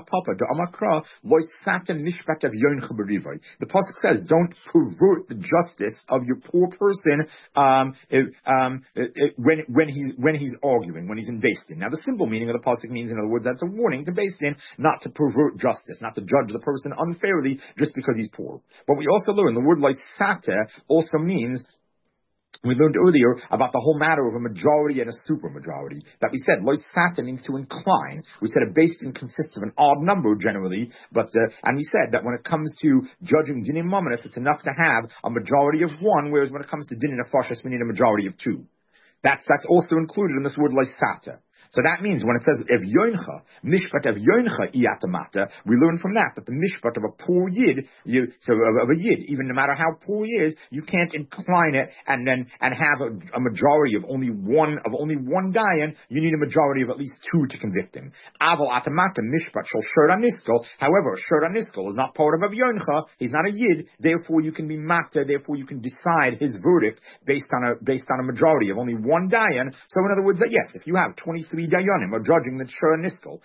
pasuk says, "Don't pervert the justice of your poor person um, it, um, it, it, when when he's when he's arguing, when he's in Beis Din." Now, the simple meaning of the pasuk means, in other words, that's a warning to Beis Din not to pervert justice, not to judge the person unfairly just because he's poor. But we also learn the word loisata also means. We learned earlier about the whole matter of a majority and a supermajority. That we said, lois sata means to incline. We said a Beis Din consists of an odd number generally, but uh, and we said that when it comes to judging dinim mominus, it's enough to have a majority of one, whereas when it comes to dinim nefashis, we need a majority of two. That's that's also included in this word lois sata. So that means when it says Ev Yoincha, Mishpat Ev Yoincha Iyatamata, we learn from that that the Mishpat of a poor Yid, you, so of, of a Yid, even no matter how poor he is, you can't incline it and then and have a, a majority of only one of only one Dayan. You need a majority of at least two to convict him. Aval Atamata Mishpat Shel Shor Aniskal. However, Shor Aniskal is not part of Ev Yoincha. He's not a Yid. Therefore, you can be Mata. Therefore, you can decide his verdict based on a based on a majority of only one Dayan. So, in other words, that yes, if you have twenty-three Dayanim are judging the Shor Aniskal,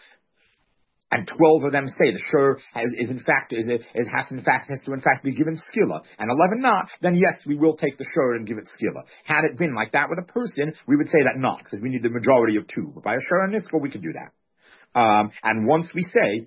and twelve of them say the shur has, is in fact is, is has in fact has to in fact be given skilla, and eleven not, then yes, we will take the shur and give it skilla. Had it been like that with a person, we would say that not, because we need the majority of two. But by a shur and niskal, we could do that. Um, and once we say.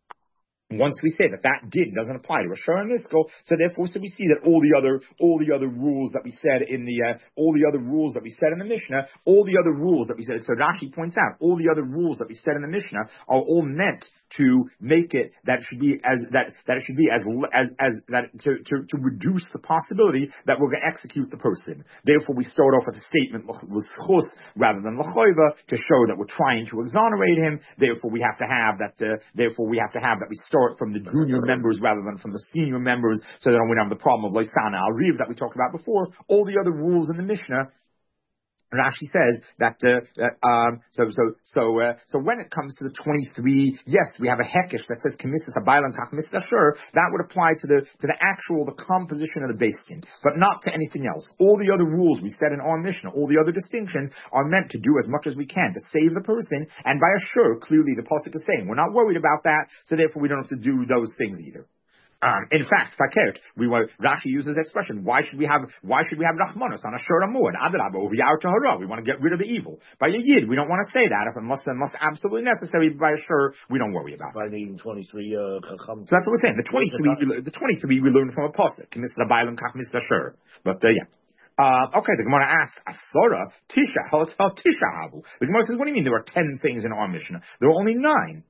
Once we say that that din doesn't apply to a shur and niskal, so therefore, so we see that all the other, all the other rules that we said in the, uh, all the other rules that we said in the Mishnah, all the other rules that we said, so Rashi points out, all the other rules that we said in the Mishnah are all meant to make it that it should be as that that it should be as as as that to to, to reduce the possibility that we're going to execute the person. Therefore, we start off with a statement l'schus rather than l'choiva to show that we're trying to exonerate him. Therefore, we have to have that. Uh, therefore, we have to have that we start from the junior members rather than from the senior members, so that we don't have the problem of loisana al riv that we talked about before. All the other rules in the Mishnah. Rashi says that uh, uh, um, so so so uh, so when it comes to the twenty-three, yes, we have a hekesh that says kamisas abaylan kach misashur. That would apply to the to the actual the composition of the beis din, but not to anything else. All the other rules we said in our Mishnah, all the other distinctions are meant to do as much as we can to save the person. And by a shur, clearly the pasuk is saying we're not worried about that, so therefore we don't have to do those things either. Um, in fact, fakert, we were, Rashi uses the expression, why should we have, why should we have Rachmanos on a Shur Amud? Adrabah, over Yar Tahara. We want to get rid of the evil. By a Yid, we don't want to say that. If unless, unless absolutely necessary by a Shur, we don't worry about it. By needing twenty-three, uh, Chacham. So that's what we're saying. The twenty-three, the twenty-three we learned from a Pasuk. Mister Bailam Kach Mister Shur. But, uh, yeah. Uh, okay, the Gemara asks, Asora, Tisha, how Tisha Havu. The Gemara says, what do you mean there are ten things in our Mishnah? There are only nine.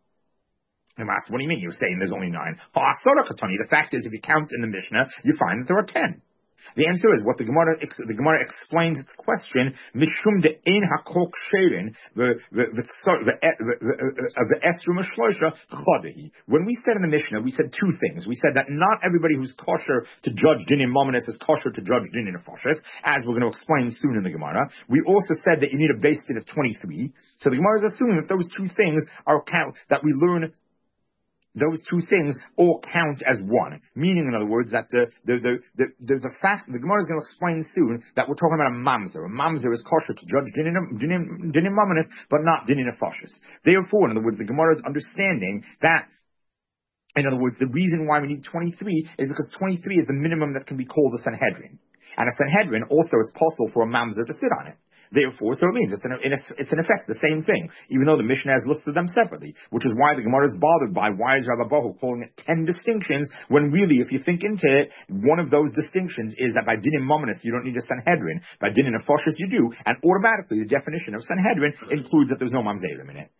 What do you mean? You're saying there's only nine. The fact is, if you count in the Mishnah, you find that there are ten. The answer is what the Gemara the Gemara explains its question. Mishum de ein hakok sherin the the the esrum shloisha chodehi. When we said in the Mishnah, we said two things. We said that not everybody who's kosher to judge din in mominus is kosher to judge din in nefashis, as we're going to explain soon in the Gemara. We also said that you need a base din of twenty-three. So the Gemara is assuming that those two things are count that we learn. Those two things all count as one. Meaning, in other words, that the the the the, the, the fact the Gemara is going to explain soon that we're talking about a mamzer. A mamzer is kosher to judge din in mominus, but not din in nefashis. Therefore, in other words, the Gemara is understanding that. In other words, the reason why we need twenty-three is because twenty-three is the minimum that can be called a Sanhedrin, and a Sanhedrin also it's possible for a mamzer to sit on it. Therefore, so it means it's in, a, in a, it's in effect the same thing, even though the Mishnah has listed them separately, which is why the Gemara is bothered by why is Rabbi Bahu calling it ten distinctions, when really, if you think into it, one of those distinctions is that by din in mominus you don't need a Sanhedrin, by din in nefashis you do, and automatically the definition of Sanhedrin includes that there's no mamzerim in it.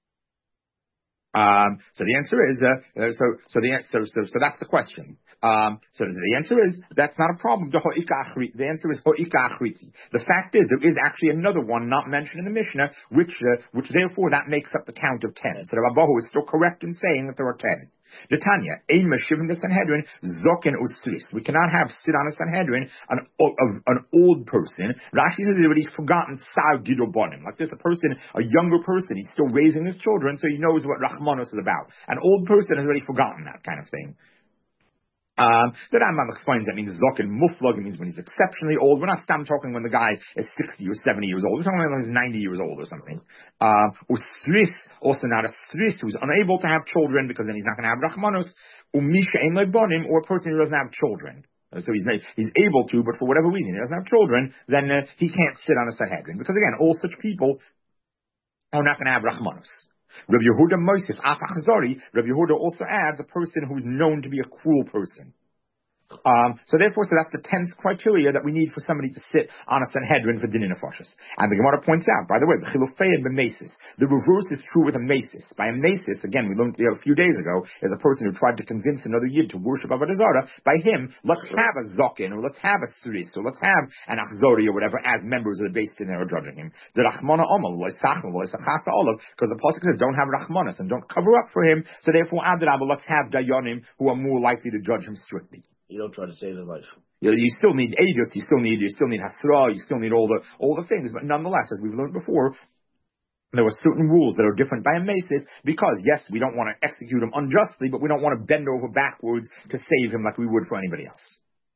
Um, so the answer is, uh, uh, so, so the answer, so, so that's the question. Um, so the answer is, that's not a problem. The answer is, the fact is, there is actually another one not mentioned in the Mishnah, which, uh, which therefore that makes up the count of ten. So the Rabbahu is still correct in saying that there are ten. The Tanya, ein meshivim the Sanhedrin, zoken uslis. We cannot have sit on a Sanhedrin, an, an old person. Rashi says that he's forgotten sar gido bonim. Like this, a person, a younger person, he's still raising his children, so he knows what Rachmanos is about. An old person has already forgotten that kind of thing. Um, the Rambam explains that means zoken muflag, it means when he's exceptionally old. We're not stam talking when the guy is sixty or seventy years old. We're talking when he's ninety years old or something. Um, or sris, also not a sris who's unable to have children because then he's not going to have rachmanos. Umisha ein lebonim, or a person who doesn't have children. So he's he's able to, but for whatever reason he doesn't have children, then uh, he can't sit on a Sanhedrin because again, all such people are not going to have rachmanos. Rabbi Yehuda Mosif Afachzari, Rabbi Yehuda also adds a person who is known to be a cruel person. Um, so therefore, so that's the tenth criteria that we need for somebody to sit on a Sanhedrin for Dinin Nefashos. And the Gemara points out, by the way, the Chilufei and B'mesis. The reverse is true with a Mesis. By a Mesis, again, we learned a few days ago, is a person who tried to convince another Yid to worship Avodah Zarah. By him, let's have a Zokin, or let's have a Sris, or let's have an Achzori, or whatever, as members of the Beis Din are judging him. The Rachmana Omal, Loisachma, Loisachasa Olav, because the Pasuk says, don't have Rachmanas, and don't cover up for him. So therefore, Adrabah, let's have Dayanim, who are more likely to judge him strictly. You don't try to save their life. You, you still need Eidos, you still need, you still need Hasra, you still need all the, all the things, but nonetheless, as we've learned before, there were certain rules that are different by a Mesis, because yes, we don't want to execute him unjustly, but we don't want to bend over backwards to save him like we would for anybody else.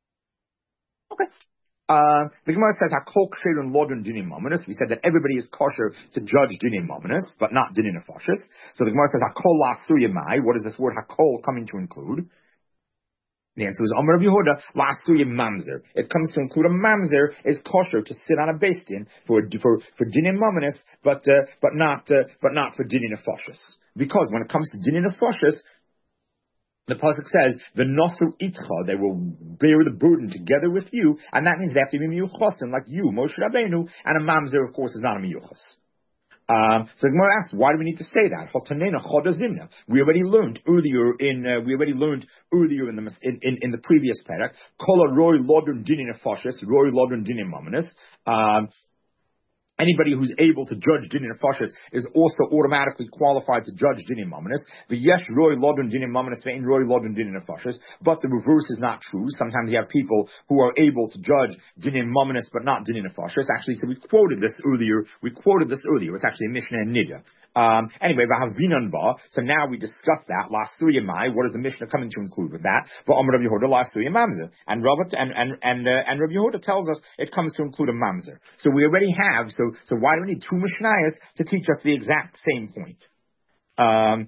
Okay. Uh, the Gemara says, Hakol Ksherun Lodun Dinim Mominus. We said that everybody is kosher to judge Dinim Mominus, but not Dinim Nefashos. So the Gemara says, Hakol Lasuya Mai. What is this word Hakol coming to include? The answer is Amar Rav Yehuda, Lasuya Mamzer. It comes to include a Mamzer is kosher to sit on a Beis Din for for for Dinim Mominus, but uh, but not uh, but not for Dinim Nefashos. Because when it comes to Dinim Nefashos, the pasuk says, "V'nosu itcha," they will bear the burden together with you, and that means they have to be miyuchasim like you, Moshe Rabbeinu, and a Mamzer, of course, is not a miyuchas. Um, so the Gemara asks, why do we need to say that? We already learned earlier in uh, we already learned earlier in the in, in, in the previous parak. Kol roy lodun dinin nefashos, roy lodun dinin mominus. Anybody who's able to judge Dinin Nefashos is also automatically qualified to judge Dinin Mominus. V'yesh roi lodun Dinin Mominus ve'in roi lodun Dinin Nefashos. But the reverse is not true. Sometimes you have people who are able to judge Dinin Mominus but not Dinin Nefashos. Actually, so we quoted this earlier. We quoted this earlier. It's actually a Mishnah in Nida. Um, anyway, v'havinan ba. So now we discuss that. Lasuya mai. What is the Mishnah coming to include with that? V'amar Rav Yehuda lasuya mamzer. And Rav and and and uh, and Rav Yehuda tells us it comes to include a mamzer. So we already have. So so why do we need two Mishnayos to teach us the exact same point? Um,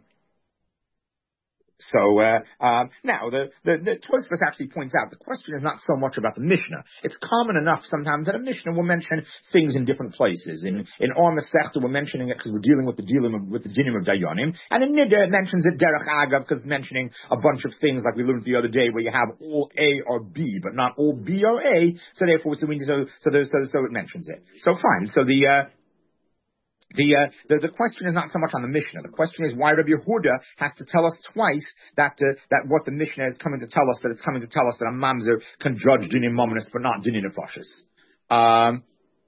So uh, uh, now the the, the Tosfos actually points out the question is not so much about the Mishnah. It's common enough sometimes that a Mishnah will mention things in different places. In in Or Masechta we're mentioning it because we're dealing with the dealing of, with the dinim of Dayanim, and in Nida it mentions it derech agav because it's mentioning a bunch of things like we learned the other day where you have all A or B but not all B or A. So therefore, so we, so so, so so it mentions it. So fine. So the uh, The, uh, the the question is not so much on the Mishnah. The question is why Rabbi Yehuda has to tell us twice that uh, that what the Mishnah is coming to tell us, that it's coming to tell us that a mamzer can judge dinim mominus but not dinim nefashos. Um,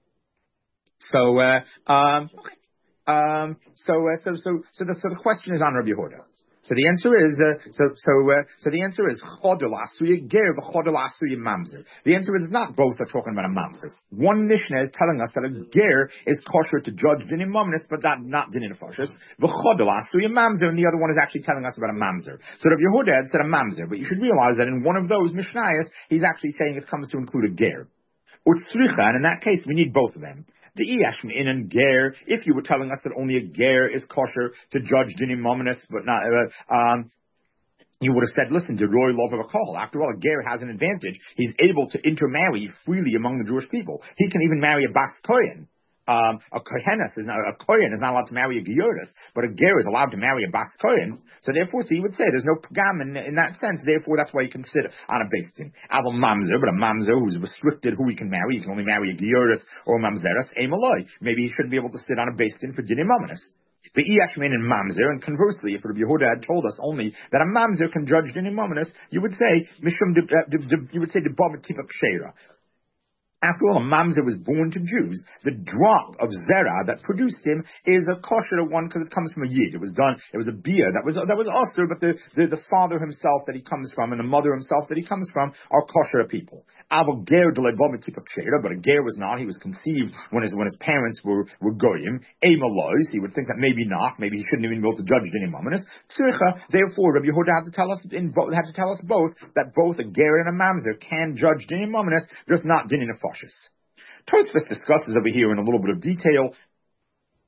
so uh, um, okay. um, so uh, so so so the so the question is on Rabbi Yehuda. So the answer is uh, so so uh, so the answer is chodel asuye ger v'chodel asuye mamzer. The answer is not both are talking about a mamzer. One Mishnah is telling us that a ger is kosher to judge dinim mominus, but not not dinim nefashos. V'chodel asuye mamzer, and the other one is actually telling us about a mamzer. So Rav Yehuda had said a mamzer, but you should realize that in one of those Mishnayos, he's actually saying it comes to include a ger. Utzricha, and in that case, we need both of them. The Iyashmin and Ger, if you were telling us that only a Ger is kosher to judge dinim mominus, but not, uh, um, you would have said, listen, to Roy love of a call. After all, a Ger has an advantage. He's able to intermarry freely among the Jewish people. He can even marry a Bas Kohen. Um, a Kohenes is not, a Kohen is not allowed to marry a Gioris, but a Ger is allowed to marry a Bas Kohen. So therefore, so you would say there's no pagam in, in that sense. Therefore, that's why you can sit on a Beis Din. Aval Mamzer, but a Mamzer who's restricted who he can marry. He can only marry a Gioris or a Mamzeres. Emaloi. Maybe he shouldn't be able to sit on a Beis Din for Dinim Mominus. The Iyashmin and Mamzer, and conversely, if Rabbi Yehuda had told us only that a Mamzer can judge Dinim Mominus, you would say Mishum. You would say the Bama Tipa Kshera. After all, a mamzer was born to Jews. The drop of zera that produced him is a kosher one because it comes from a yid. It was done. It was a beer that was that was also, but the, the the father himself that he comes from and the mother himself that he comes from are kosher people. Avo ger delebom tipa kshera, but a ger was not. He was conceived when his when his parents were were goyim. Emalois, he would think that maybe not. Maybe he shouldn't even be able to judge dinim mominus. Tzricha. Therefore, Rabbi Yehuda had to tell us in both had to tell us both that both a ger and a mamzer can judge dinim mominus, just not dinim nefashos. Tosfos discusses over here in a little bit of detail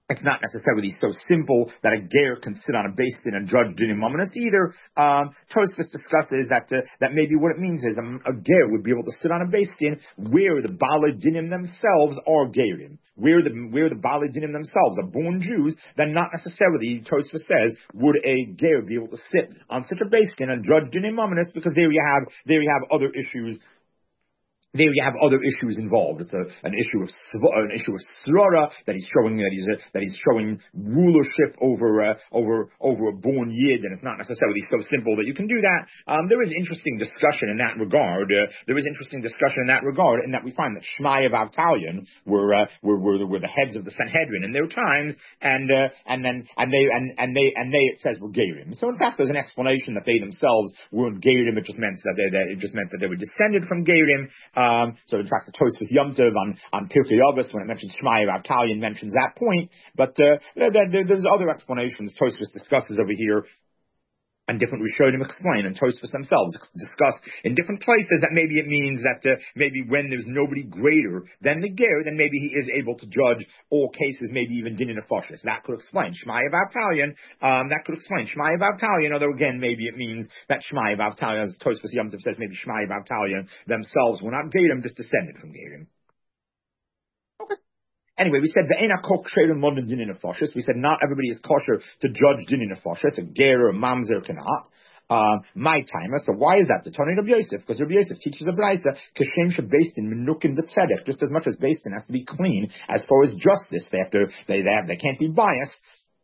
it's not necessarily so simple that a ger can sit on a beis din and judge dinim mamonos either. Um, Tosfos discusses that uh, that maybe what it means is a, a ger would be able to sit on a beis din where the balei dinim themselves are gerim, where the where the balei dinim themselves are born Jews. Then not necessarily, Tosfos says, would a ger be able to sit on such a beis din and judge dinim mamonos, because there you have there you have other issues. There you have other issues involved. It's a, an issue of an issue of srara, that he's showing that he's a, that he's showing rulership over uh, over over a born yid, and it's not necessarily so simple that you can do that. Um, there is interesting discussion in that regard. Uh, there is interesting discussion in that regard, in that we find that Shmaya Avtalion were, uh, were were were the heads of the Sanhedrin in their times, and uh, and then and they and and they and they it says were Gerim. So in fact, there's an explanation that they themselves weren't Gerim. It just meant that they, that it just meant that they were descended from Gerim. Um, so in fact, the Tosfos Yom Tov on, on Pirkei Avos, when it mentions Shmaya Avtalion, mentions that point. But uh, there, there, there's other explanations Tosfos discusses over here, and different Rishonim explain, and Tosfos themselves discuss in different places that maybe it means that uh, maybe when there's nobody greater than the ger, then maybe he is able to judge all cases, maybe even din nefashos. That could explain Shmaya Avtalion. Um, that could explain Shmaya Avtalion. Although again, maybe it means that Shmaya Avtalion, as Tosfos Yom Tov says, maybe Shmaya Avtalion themselves were not gerim, just descended from gerim. Okay. Anyway, we said the ena kok sheirim modern din nefashos. We said not everybody is kosher to judge din nefashos. A ger or a mamzer cannot. Uh, my timer. So why is that? The Tani Rabbi Yosef, because Rabbi Yosef teaches a brayso kashem shebeistin menukin b'tzedek, just as much as beistin has to be clean as far as justice. They have to, they they, have, they can't be biased.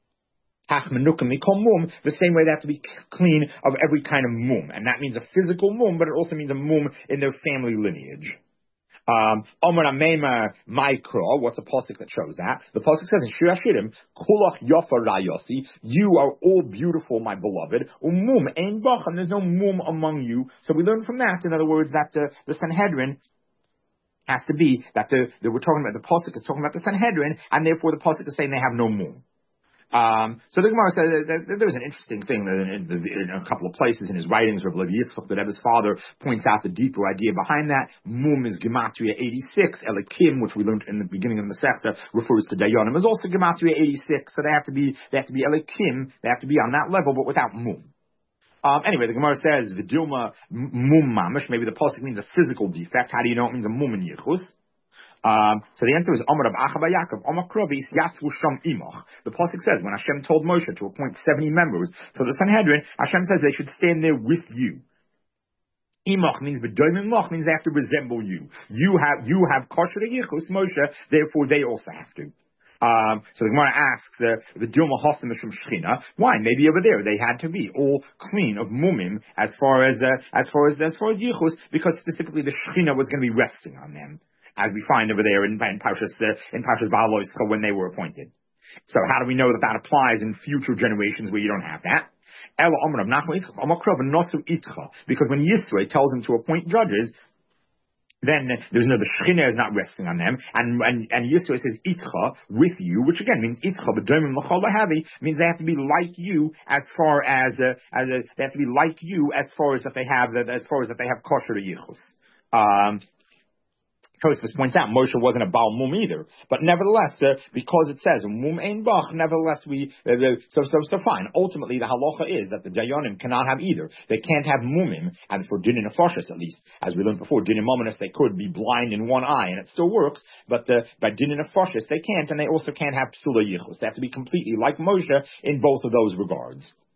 The same way they have to be clean of every kind of mum, and that means a physical mum, but it also means a mum in their family lineage. Um, Omer Amema Maikra, what's a pasuk that shows that? The pasuk says in Shir Hashirim, Kulach Yofa Rayosi, you are all beautiful, my beloved. Umum Ein Bach, and there's no mum among you. So we learn from that, in other words, that uh, the Sanhedrin has to be that the, the we're talking about the pasuk is talking about the Sanhedrin, and therefore the pasuk is saying they have no mum. Um, so the Gemara says that there's an interesting thing that in, in, in a couple of places in his writings, Rav Levi Yitzchak, that his father points out the deeper idea behind that. Mum is Gematria eighty-six. Elikim, which we learned in the beginning of the Masechta, refers to Dayanim, is also Gematria eighty-six. So they have to be, they have to be Elikim, they have to be on that level, but without Mum. Um, anyway, the Gemara says, Vidilma Mum Mamish, maybe the pasuk means a physical defect. How do you know it means a Mum in Yichus? Um, so the answer is Amar of Achava Yaakov, Amar Krovis Yatzvu Sham Imach. The pasuk says when Hashem told Moshe to appoint seventy members for the Sanhedrin, Hashem says they should stand there with you. Imach means B'doim Imach means they have to resemble you. You have you have kosher yichus Moshe, therefore they also have to. Um, so the Gemara asks uh, the Dilma Hosim Mishum Shechina, why? Maybe over there they had to be all clean of mumim as far as uh, as far as as far as yichus, because specifically the Shechina was going to be resting on them, as we find over there in, in Parshas uh, in Parshas Ba'al Yisrael when they were appointed. So how do we know that that applies in future generations where you don't have that? Because when Yisro tells him to appoint judges, then there's no, the Shechina is not resting on them, and and, and Yisro says itcha, with you, which again means itcha, but means they have to be like you as far as uh, as uh, they have to be like you as far as that they have as far as that they have kosher yichus. Um, Tosfos points out Moshe wasn't a Baal Mum either, but nevertheless, uh, because it says Mum Ein Bach, nevertheless we uh, so so so fine. Ultimately, the halacha is that the Dayanim cannot have either. They can't have Mumim, and for Din Nefashos at least, as we learned before, Din Mamonos they could be blind in one eye and it still works, but uh, by Din Nefashos they can't, and they also can't have Psula Yichus. They have to be completely like Moshe in both of those regards.